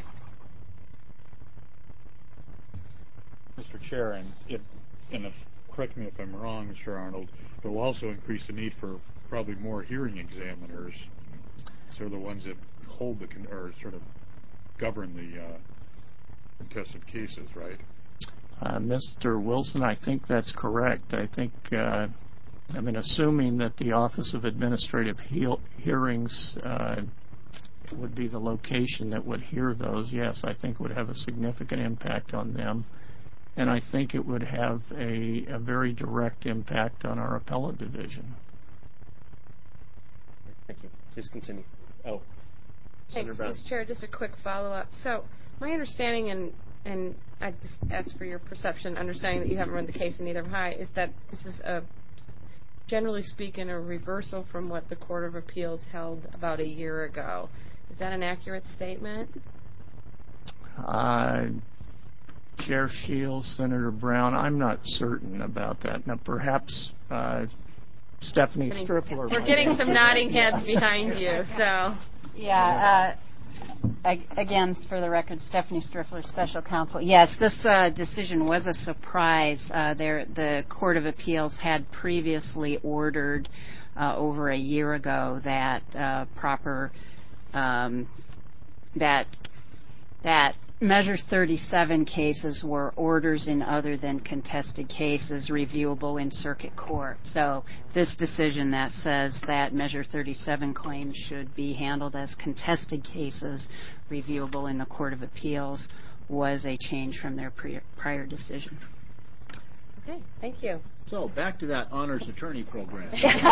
Mister Chair, and, it, and if, correct me if I'm wrong, Mister Arnold, it will also increase the need for probably more hearing examiners, sort of the ones that hold the, con- or sort of govern the uh, contested cases, right? Uh, Mister Wilson, I think that's correct. I think, uh, I mean, assuming that the Office of Administrative Heal- Hearings uh, would be the location that would hear those, yes, I think would have a significant impact on them. And I think it would have a, a very direct impact on our appellate division. Thank you. Please continue. Oh, Thanks, Mister Chair. Just a quick follow-up. So my understanding, and and I just ask for your perception, understanding that you haven't read the case and neither have I, is that this is a, generally speaking, a reversal from what the Court of Appeals held about a year ago. Is that an accurate statement? Uh, Chair Shields, Senator Brown, I'm not certain about that. Now, perhaps uh, Stephanie Striffler. We're getting some nodding heads behind you, so. Yeah. Uh, again, for the record, Stephanie Striffler, Special Counsel. Yes, this uh, decision was a surprise. Uh, there, the Court of Appeals had previously ordered uh, over a year ago that uh, proper um, that that Measure thirty-seven cases were orders in other than contested cases reviewable in circuit court. So this decision that says that Measure thirty-seven claims should be handled as contested cases reviewable in the Court of Appeals was a change from their pre- prior decision. Okay, thank you. So back to that honors attorney program.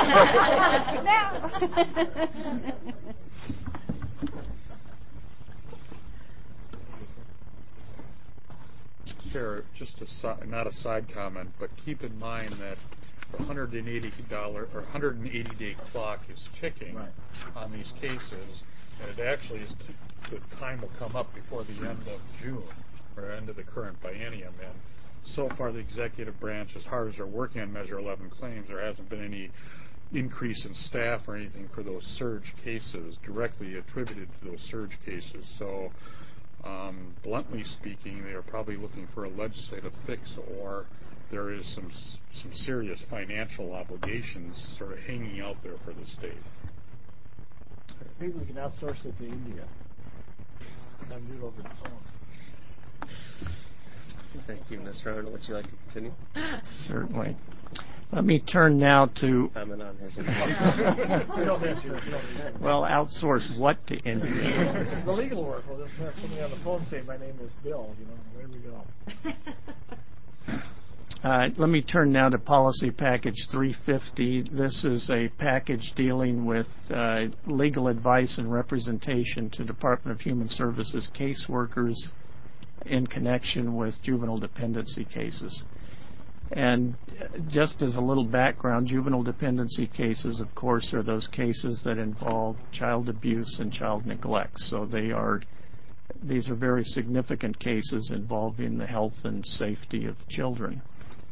Chair, just a si- not a side comment, but keep in mind that the one hundred eighty dollars or one hundred eighty day clock is ticking Right. on these cases, and it actually is t- the time will come up before the end of June or end of the current biennium. And so far, the executive branch, as hard as they're working on Measure eleven claims, there hasn't been any increase in staff or anything for those surge cases directly attributed to those surge cases. So. Um, bluntly speaking, they are probably looking for a legislative fix, or there is some some serious financial obligations sort of hanging out there for the state. Maybe we can outsource it to India. Have do it over the phone. Thank you, Mister Arnold. Would you like to continue? Certainly. Let me turn now to. Comment on his. You don't need to. You don't need to. Well, outsource what to India? The legal work. We'll just have somebody on the phone say, "My name is Bill." You know, there we go. Uh, let me turn now to Policy Package three fifty. This is a package dealing with uh, legal advice and representation to Department of Human Services caseworkers in connection with juvenile dependency cases. And just as a little background, juvenile dependency cases, of course, are those cases that involve child abuse and child neglect. So they are, these are very significant cases involving the health and safety of children.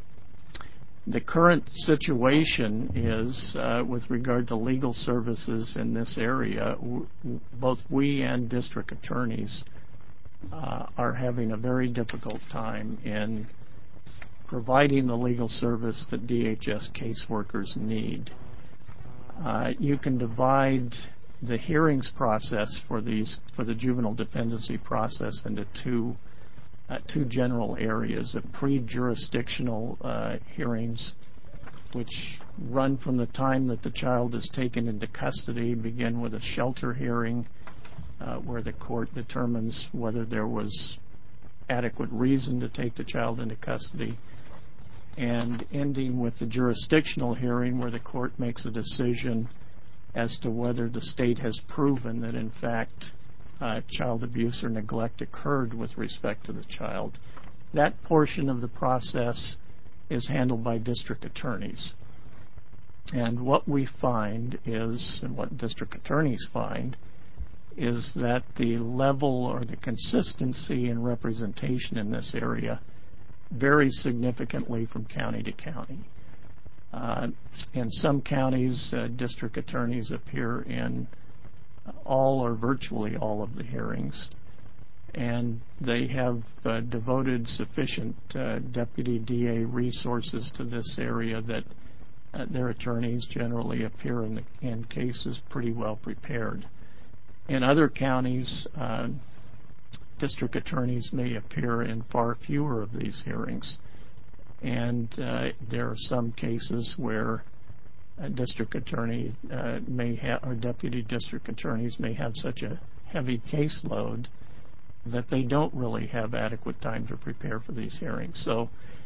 The current situation is, uh, with regard to legal services in this area, w- both we and district attorneys uh, are having a very difficult time in providing the legal service that D H S caseworkers need. Uh, you can divide the hearings process for these for the juvenile dependency process into two uh, two general areas: of pre-jurisdictional uh, hearings, which run from the time that the child is taken into custody, begin with a shelter hearing, uh, where the court determines whether there was adequate reason to take the child into custody, and ending with the jurisdictional hearing where the court makes a decision as to whether the state has proven that, in fact, uh, child abuse or neglect occurred with respect to the child. That portion of the process is handled by district attorneys. And what we find is, and what district attorneys find, is that the level or the consistency in representation in this area varies significantly from county to county. Uh, in some counties, uh, district attorneys appear in all or virtually all of the hearings, and they have uh, devoted sufficient uh, deputy D A resources to this area that uh, their attorneys generally appear in, the, in cases pretty well prepared. In other counties, uh, district attorneys may appear in far fewer of these hearings. And uh, there are some cases where a district attorney uh, may have, or deputy district attorneys may have such a heavy caseload that they don't really have adequate time to prepare for these hearings. So,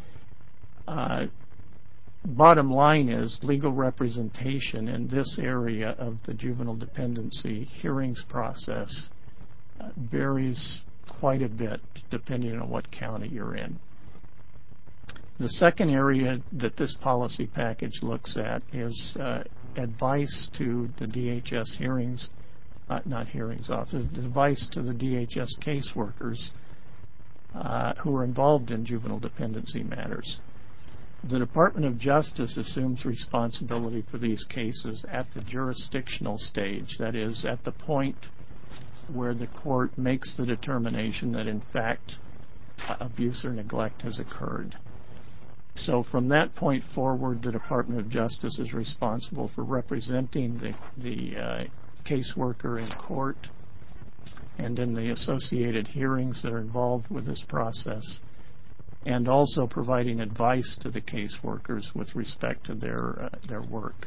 uh, bottom line is legal representation in this area of the juvenile dependency hearings process uh, varies quite a bit depending on what county you're in. The second area that this policy package looks at is uh, advice to the D H S hearings, uh, not hearings office, advice to the D H S caseworkers uh, who are involved in juvenile dependency matters. The Department of Justice assumes responsibility for these cases at the jurisdictional stage, that is, at the point where the court makes the determination that, in fact, uh, abuse or neglect has occurred. So from that point forward, the Department of Justice is responsible for representing the, the uh, caseworker in court and in the associated hearings that are involved with this process, and also providing advice to the caseworkers with respect to their, uh, their work.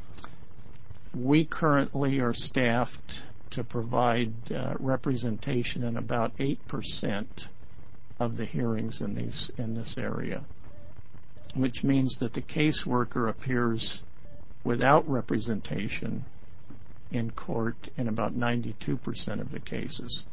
We currently are staffed to provide uh, representation in about eight percent of the hearings in, these, in this area, which means that the caseworker appears without representation in court in about ninety-two percent of the cases.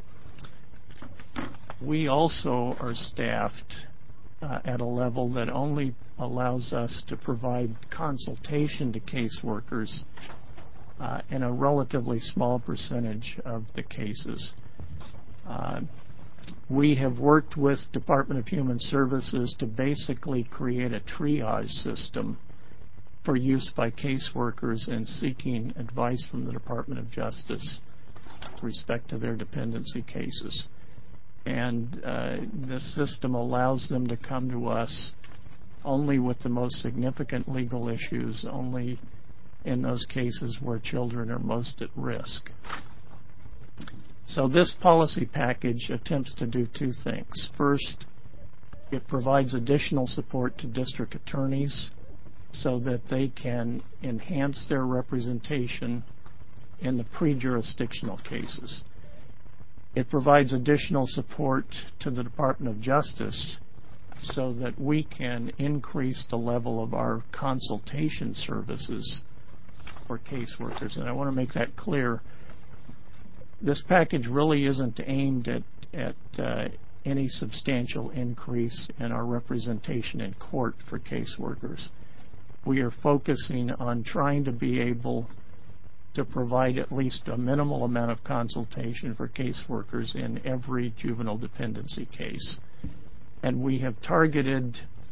We also are staffed uh, at a level that only allows us to provide consultation to caseworkers uh, in a relatively small percentage of the cases. Uh, We have worked with Department of Human Services to basically create a triage system for use by caseworkers in seeking advice from the Department of Justice with respect to their dependency cases. And uh, this system allows them to come to us only with the most significant legal issues, only in those cases where children are most at risk. So this policy package attempts to do two things. First, it provides additional support to district attorneys so that they can enhance their representation in the pre-jurisdictional cases. It provides additional support to the Department of Justice so that we can increase the level of our consultation services for caseworkers. And I want to make that clear. This package really isn't aimed at, at uh, any substantial increase in our representation in court for caseworkers. We are focusing on trying to be able to provide at least a minimal amount of consultation for caseworkers in every juvenile dependency case. And we have targeted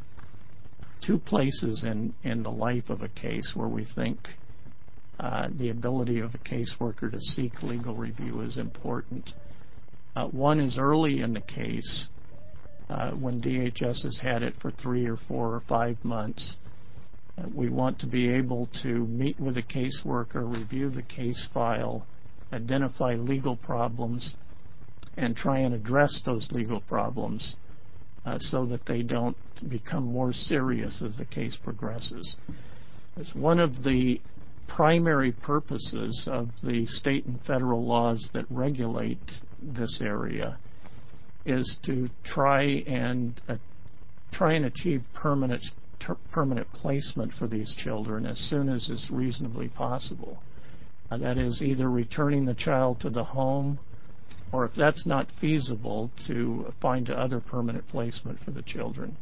two places in, in the life of a case where we think uh, the ability of a caseworker to seek legal review is important. Uh, one is early in the case uh, when D H S has had it for three or four or five months. Uh, we want to be able to meet with a caseworker, review the case file, identify legal problems, and try and address those legal problems uh, so that they don't become more serious as the case progresses. It's one of the primary purposes of the state and federal laws that regulate this area is to try and uh, try and achieve permanent ter- permanent placement for these children as soon as is reasonably possible. Uh, that is either returning the child to the home, or if that's not feasible, to find other permanent placement for the children.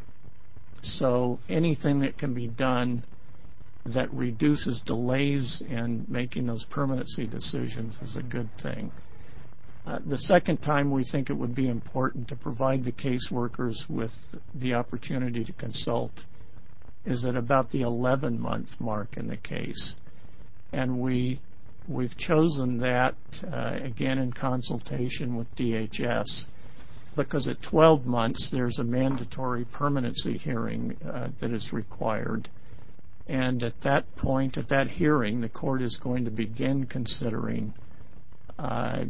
So anything that can be done that reduces delays in making those permanency decisions is a good thing. Uh, the second time we think it would be important to provide the caseworkers with the opportunity to consult is at about the eleven-month mark in the case. And we, we've chosen that, uh, again, in consultation with D H S, because at twelve months there's a mandatory permanency hearing uh, that is required. And at that point, at that hearing, the court is going to begin considering uh,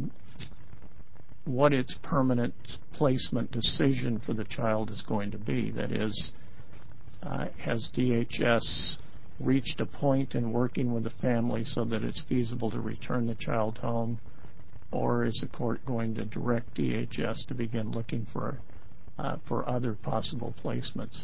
what its permanent placement decision for the child is going to be. That is, uh, has D H S reached a point in working with the family so that it's feasible to return the child home, or is the court going to direct D H S to begin looking for uh, for other possible placements?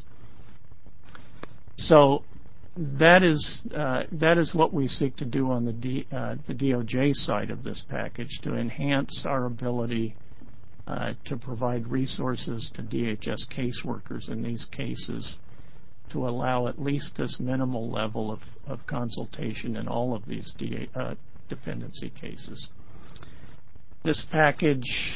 So that is uh, that is what we seek to do on the D, uh, the D O J side of this package, to enhance our ability uh, to provide resources to D H S caseworkers in these cases, to allow at least this minimal level of, of consultation in all of these D A, uh, dependency cases. This package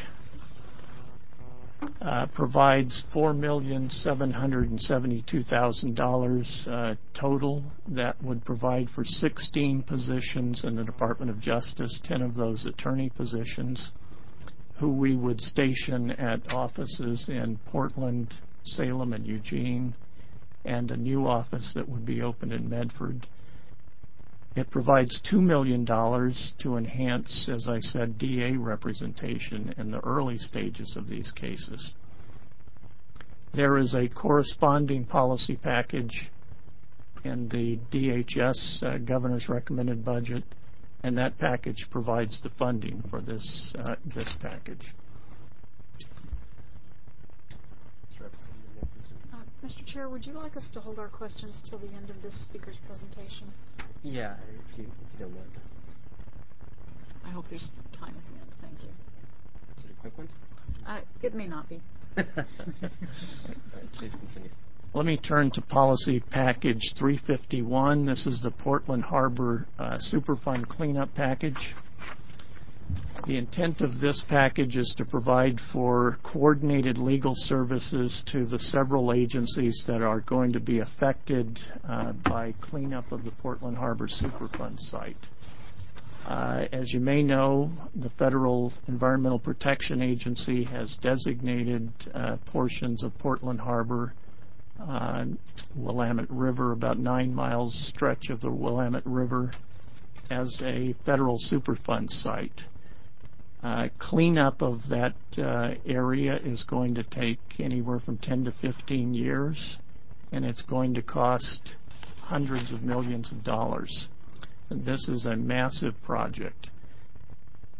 uh, provides four million seven hundred seventy-two thousand dollars uh, total. That would provide for sixteen positions in the Department of Justice, ten of those attorney positions, who we would station at offices in Portland, Salem, and Eugene, and a new office that would be opened in Medford. It provides two million dollars to enhance, as I said, D A representation in the early stages of these cases. There is a corresponding policy package in the D H S uh, governor's recommended budget, and that package provides the funding for this uh, this package. Uh, Mister Chair, would you like us to hold our questions till the end of this speaker's presentation? Yeah, if you, if you don't mind. I hope there's time at the end. Thank you. Is it a quick one? Uh, it may not be. All right, please continue. Let me turn to policy package three fifty-one. This is the Portland Harbor uh, Superfund cleanup package. The intent of this package is to provide for coordinated legal services to the several agencies that are going to be affected uh, by cleanup of the Portland Harbor Superfund site. Uh, as you may know, the Federal Environmental Protection Agency has designated uh, portions of Portland Harbor, uh, Willamette River, about nine miles stretch of the Willamette River, as a federal Superfund site. Uh, cleanup of that uh, area is going to take anywhere from ten to fifteen years, and it's going to cost hundreds of millions of dollars. And this is a massive project.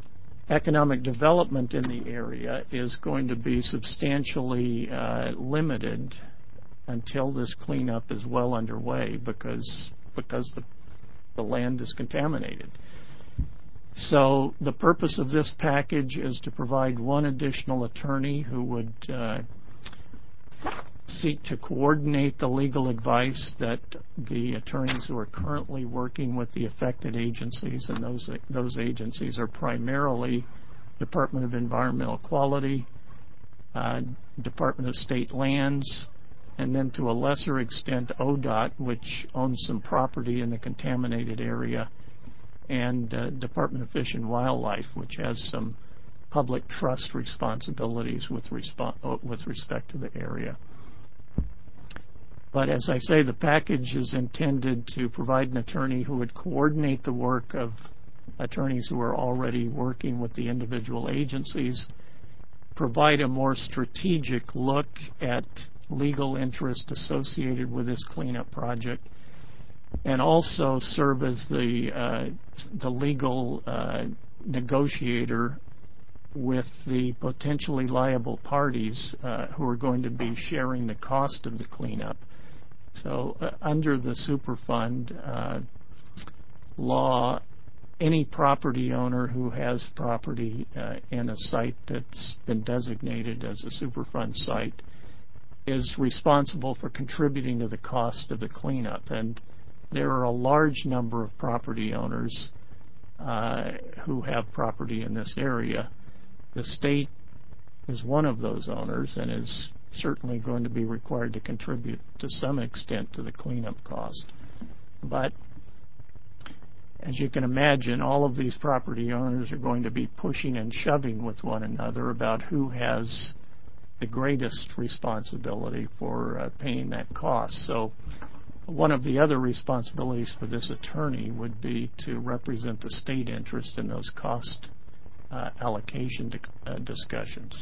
economic development in the area is going to be substantially uh, limited until this cleanup is well underway because because the, the land is contaminated. So the purpose of this package is to provide one additional attorney who would uh, seek to coordinate the legal advice that the attorneys who are currently working with the affected agencies, and those those agencies are primarily Department of Environmental Quality, uh, Department of State Lands, and then to a lesser extent O D O T, which owns some property in the contaminated area, and uh, Department of Fish and Wildlife, which has some public trust responsibilities with, resp- with respect to the area. But as I say, the package is intended to provide an attorney who would coordinate the work of attorneys who are already working with the individual agencies, provide a more strategic look at legal interest associated with this cleanup project, and also serve as the uh, the legal uh, negotiator with the potentially liable parties uh, who are going to be sharing the cost of the cleanup. So uh, under the Superfund uh, law, any property owner who has property uh, in a site that's been designated as a Superfund site is responsible for contributing to the cost of the cleanup. And there are a large number of property owners uh, who have property in this area. The state is one of those owners and is certainly going to be required to contribute to some extent to the cleanup cost. But as you can imagine, all of these property owners are going to be pushing and shoving with one another about who has the greatest responsibility for uh, paying that cost. So one of the other responsibilities for this attorney would be to represent the state interest in those cost uh, allocation di- uh, discussions.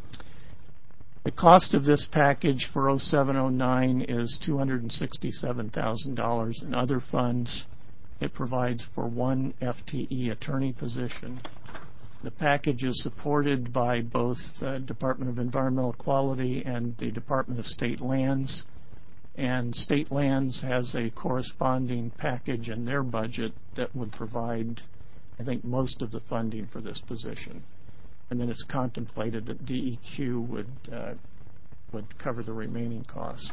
The cost of this package for oh seven oh nine is two hundred sixty-seven thousand dollars in other funds. It provides for one F T E attorney position. The package is supported by both the Department of Environmental Quality and the Department of State Lands. And State Lands has a corresponding package in their budget that would provide, I think, most of the funding for this position. And then it's contemplated that D E Q would uh, would cover the remaining costs.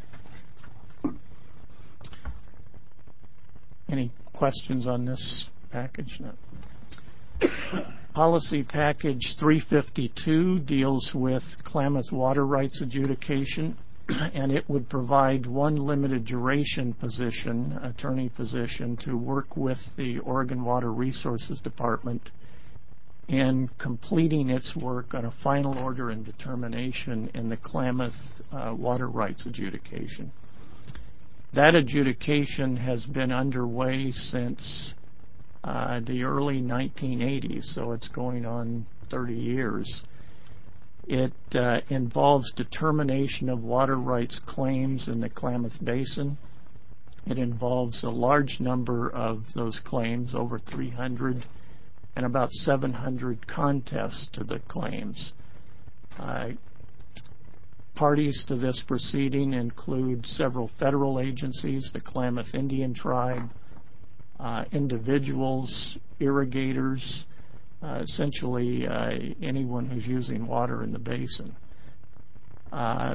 Any questions on this package? No. Policy Package three fifty-two deals with Klamath water rights adjudication, and it would provide one limited duration position, attorney position, to work with the Oregon Water Resources Department in completing its work on a final order and determination in the Klamath uh, water rights adjudication. That adjudication has been underway since uh, the early nineteen eighties, so it's going on thirty years. It uh, involves determination of water rights claims in the Klamath Basin. It involves a large number of those claims, over three hundred, and about seven hundred contests to the claims. Uh, parties to this proceeding include several federal agencies, the Klamath Indian Tribe, uh, individuals, irrigators, uh, essentially uh, anyone who's using water in the basin. Uh,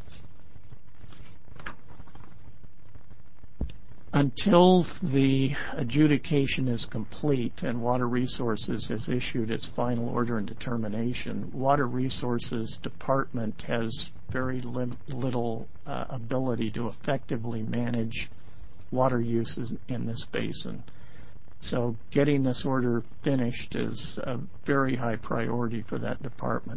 Until the adjudication is complete and Water Resources has issued its final order and determination, Water Resources Department has very lim- little uh, ability to effectively manage water uses in this basin. So getting this order finished is a very high priority for that department.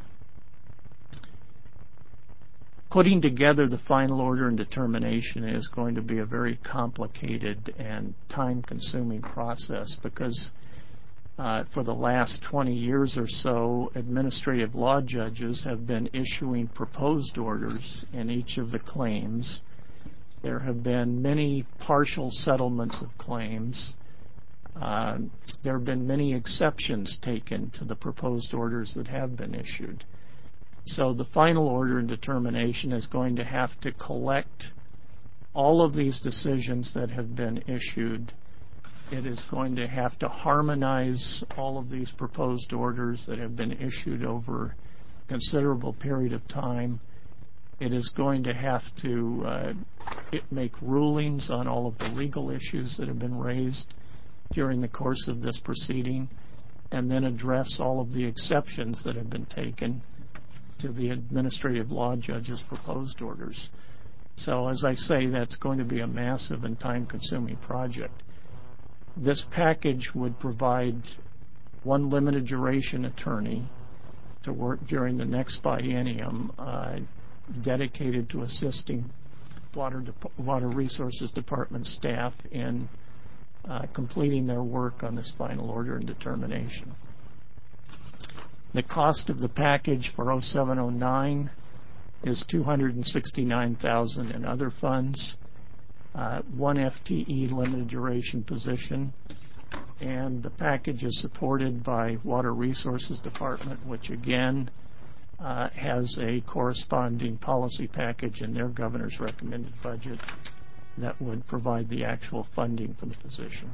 Putting together the final order and determination is going to be a very complicated and time-consuming process because uh, for the last twenty years or so, administrative law judges have been issuing proposed orders in each of the claims. There have been many partial settlements of claims. Uh, there have been many exceptions taken to the proposed orders that have been issued. So the final order and determination is going to have to collect all of these decisions that have been issued. It is going to have to harmonize all of these proposed orders that have been issued over a considerable period of time. It is going to have to uh, it make rulings on all of the legal issues that have been raised during the course of this proceeding, and then address all of the exceptions that have been taken to the administrative law judge's proposed orders. So, as I say, that's going to be a massive and time-consuming project. This package would provide one limited duration attorney to work during the next biennium, uh, dedicated to assisting Water, De- Water Resources Department staff in uh, completing their work on this final order and determination. The cost of the package for oh seven oh nine is two hundred sixty-nine thousand dollars in other funds, uh, one F T E limited duration position, and the package is supported by Water Resources Department, which again uh, has a corresponding policy package in their governor's recommended budget that would provide the actual funding for the position.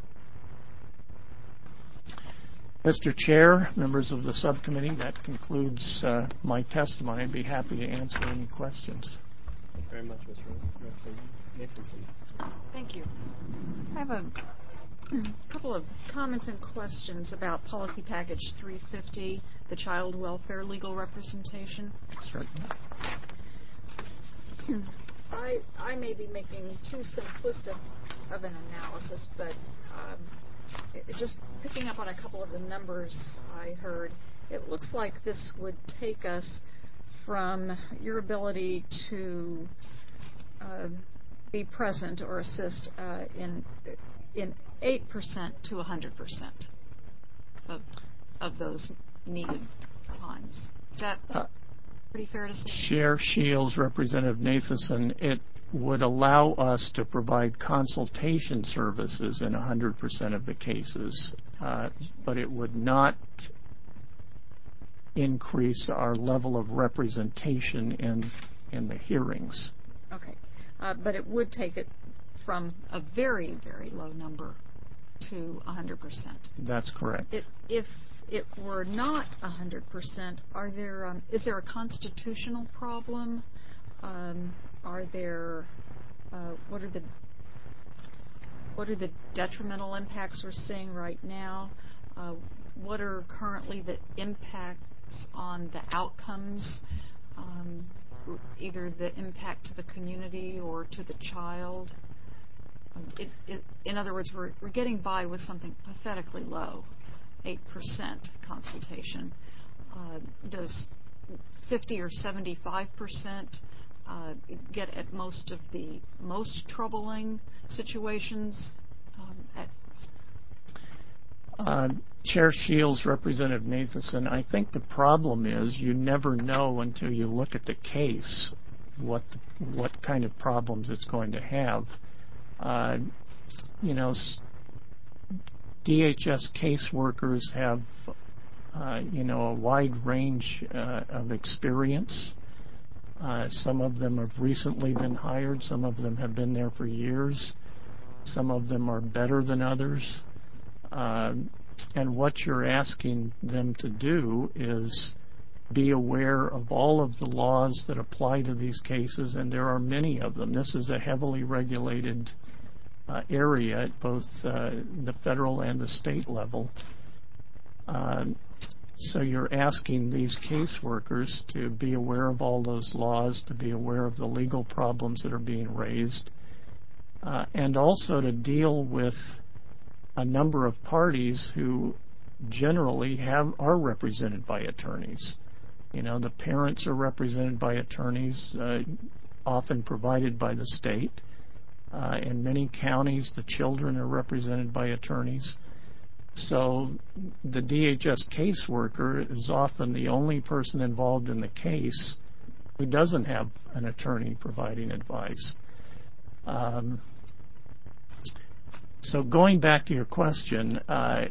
Mister Chair, members of the subcommittee, that concludes uh, my testimony. I'd be happy to answer any questions. Thank you very much, Mister Representative Nathanson. Thank you. I have a couple of comments and questions about policy package three fifty, the child welfare legal representation. Certainly. I, I may be making too simplistic of an analysis, but um, it, just picking up on a couple of the numbers I heard, it looks like this would take us from your ability to uh, be present or assist uh, in in eight percent to one hundred percent of of those needed times. Is that uh, pretty fair to say? Chair Shields, Representative Nathanson, it would allow us to provide consultation services in one hundred percent of the cases, uh, but it would not increase our level of representation in in the hearings. Okay. Uh, but it would take it from a very, very low number to one hundred percent. That's correct. If, if it were not one hundred percent, are there, um, is there a constitutional problem? Um, are there, uh, what are the what are the detrimental impacts we're seeing right now? Uh, what are currently the impacts on the outcomes, um, either the impact to the community or to the child? It, it, in other words, we're, we're getting by with something pathetically low, eight percent consultation. Uh, does fifty or seventy-five percent uh, get at most of the most troubling situations? Um, at uh, Chair Shields, Representative Nathanson, I think the problem is you never know until you look at the case what the, what kind of problems it's going to have. Uh, you know, D H S caseworkers have, uh, you know, a wide range uh, of experience. Uh, some of them have recently been hired. Some of them have been there for years. Some of them are better than others. Uh, and what you're asking them to do is be aware of all of the laws that apply to these cases, and there are many of them. This is a heavily regulated Uh, area at both uh, the federal and the state level. Uh, so you're asking these caseworkers to be aware of all those laws, to be aware of the legal problems that are being raised, uh, and also to deal with a number of parties who generally have are represented by attorneys. You know, the parents are represented by attorneys, uh, often provided by the state. Uh, in many counties, the children are represented by attorneys. So the D H S caseworker is often the only person involved in the case who doesn't have an attorney providing advice. Um, So going back to your question, uh,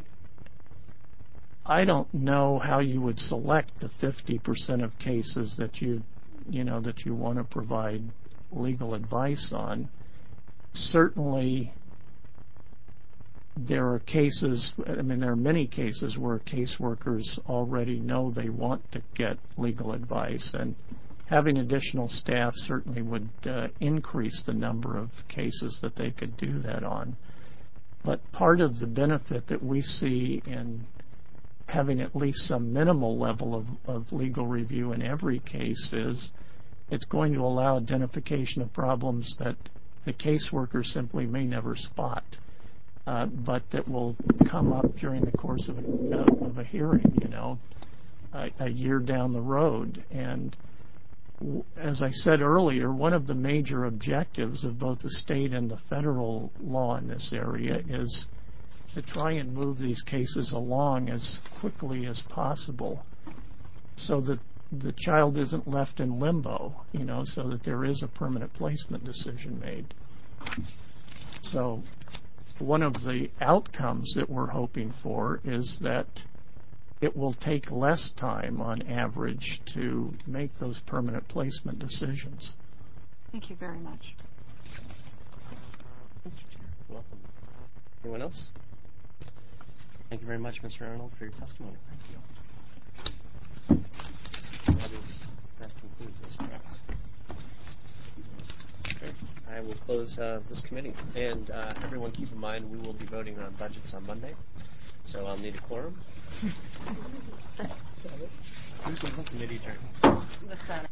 I don't know how you would select the fifty percent of cases that you, you know, that you want to provide legal advice on. Certainly, there are cases, I mean, there are many cases where caseworkers already know they want to get legal advice, and having additional staff certainly would uh, increase the number of cases that they could do that on. But part of the benefit that we see in having at least some minimal level of, of legal review in every case is it's going to allow identification of problems that the caseworker simply may never spot. Uh, but that will come up during the course of a, uh, of a hearing, you know, a, a year down the road. And w- as I said earlier, one of the major objectives of both the state and the federal law in this area is to try and move these cases along as quickly as possible so that the child isn't left in limbo, you know, so that there is a permanent placement decision made. So one of the outcomes that we're hoping for is that it will take less time on average to make those permanent placement decisions. Thank you very much. Mister Chair. Welcome. Anyone else? Thank you very much, Mister Arnold, for your testimony. Thank you. That is, that concludes this, correct? Okay. I will close uh, this committee. And uh, everyone keep in mind we will be voting on budgets on Monday, so I'll need a quorum. Committee adjourned.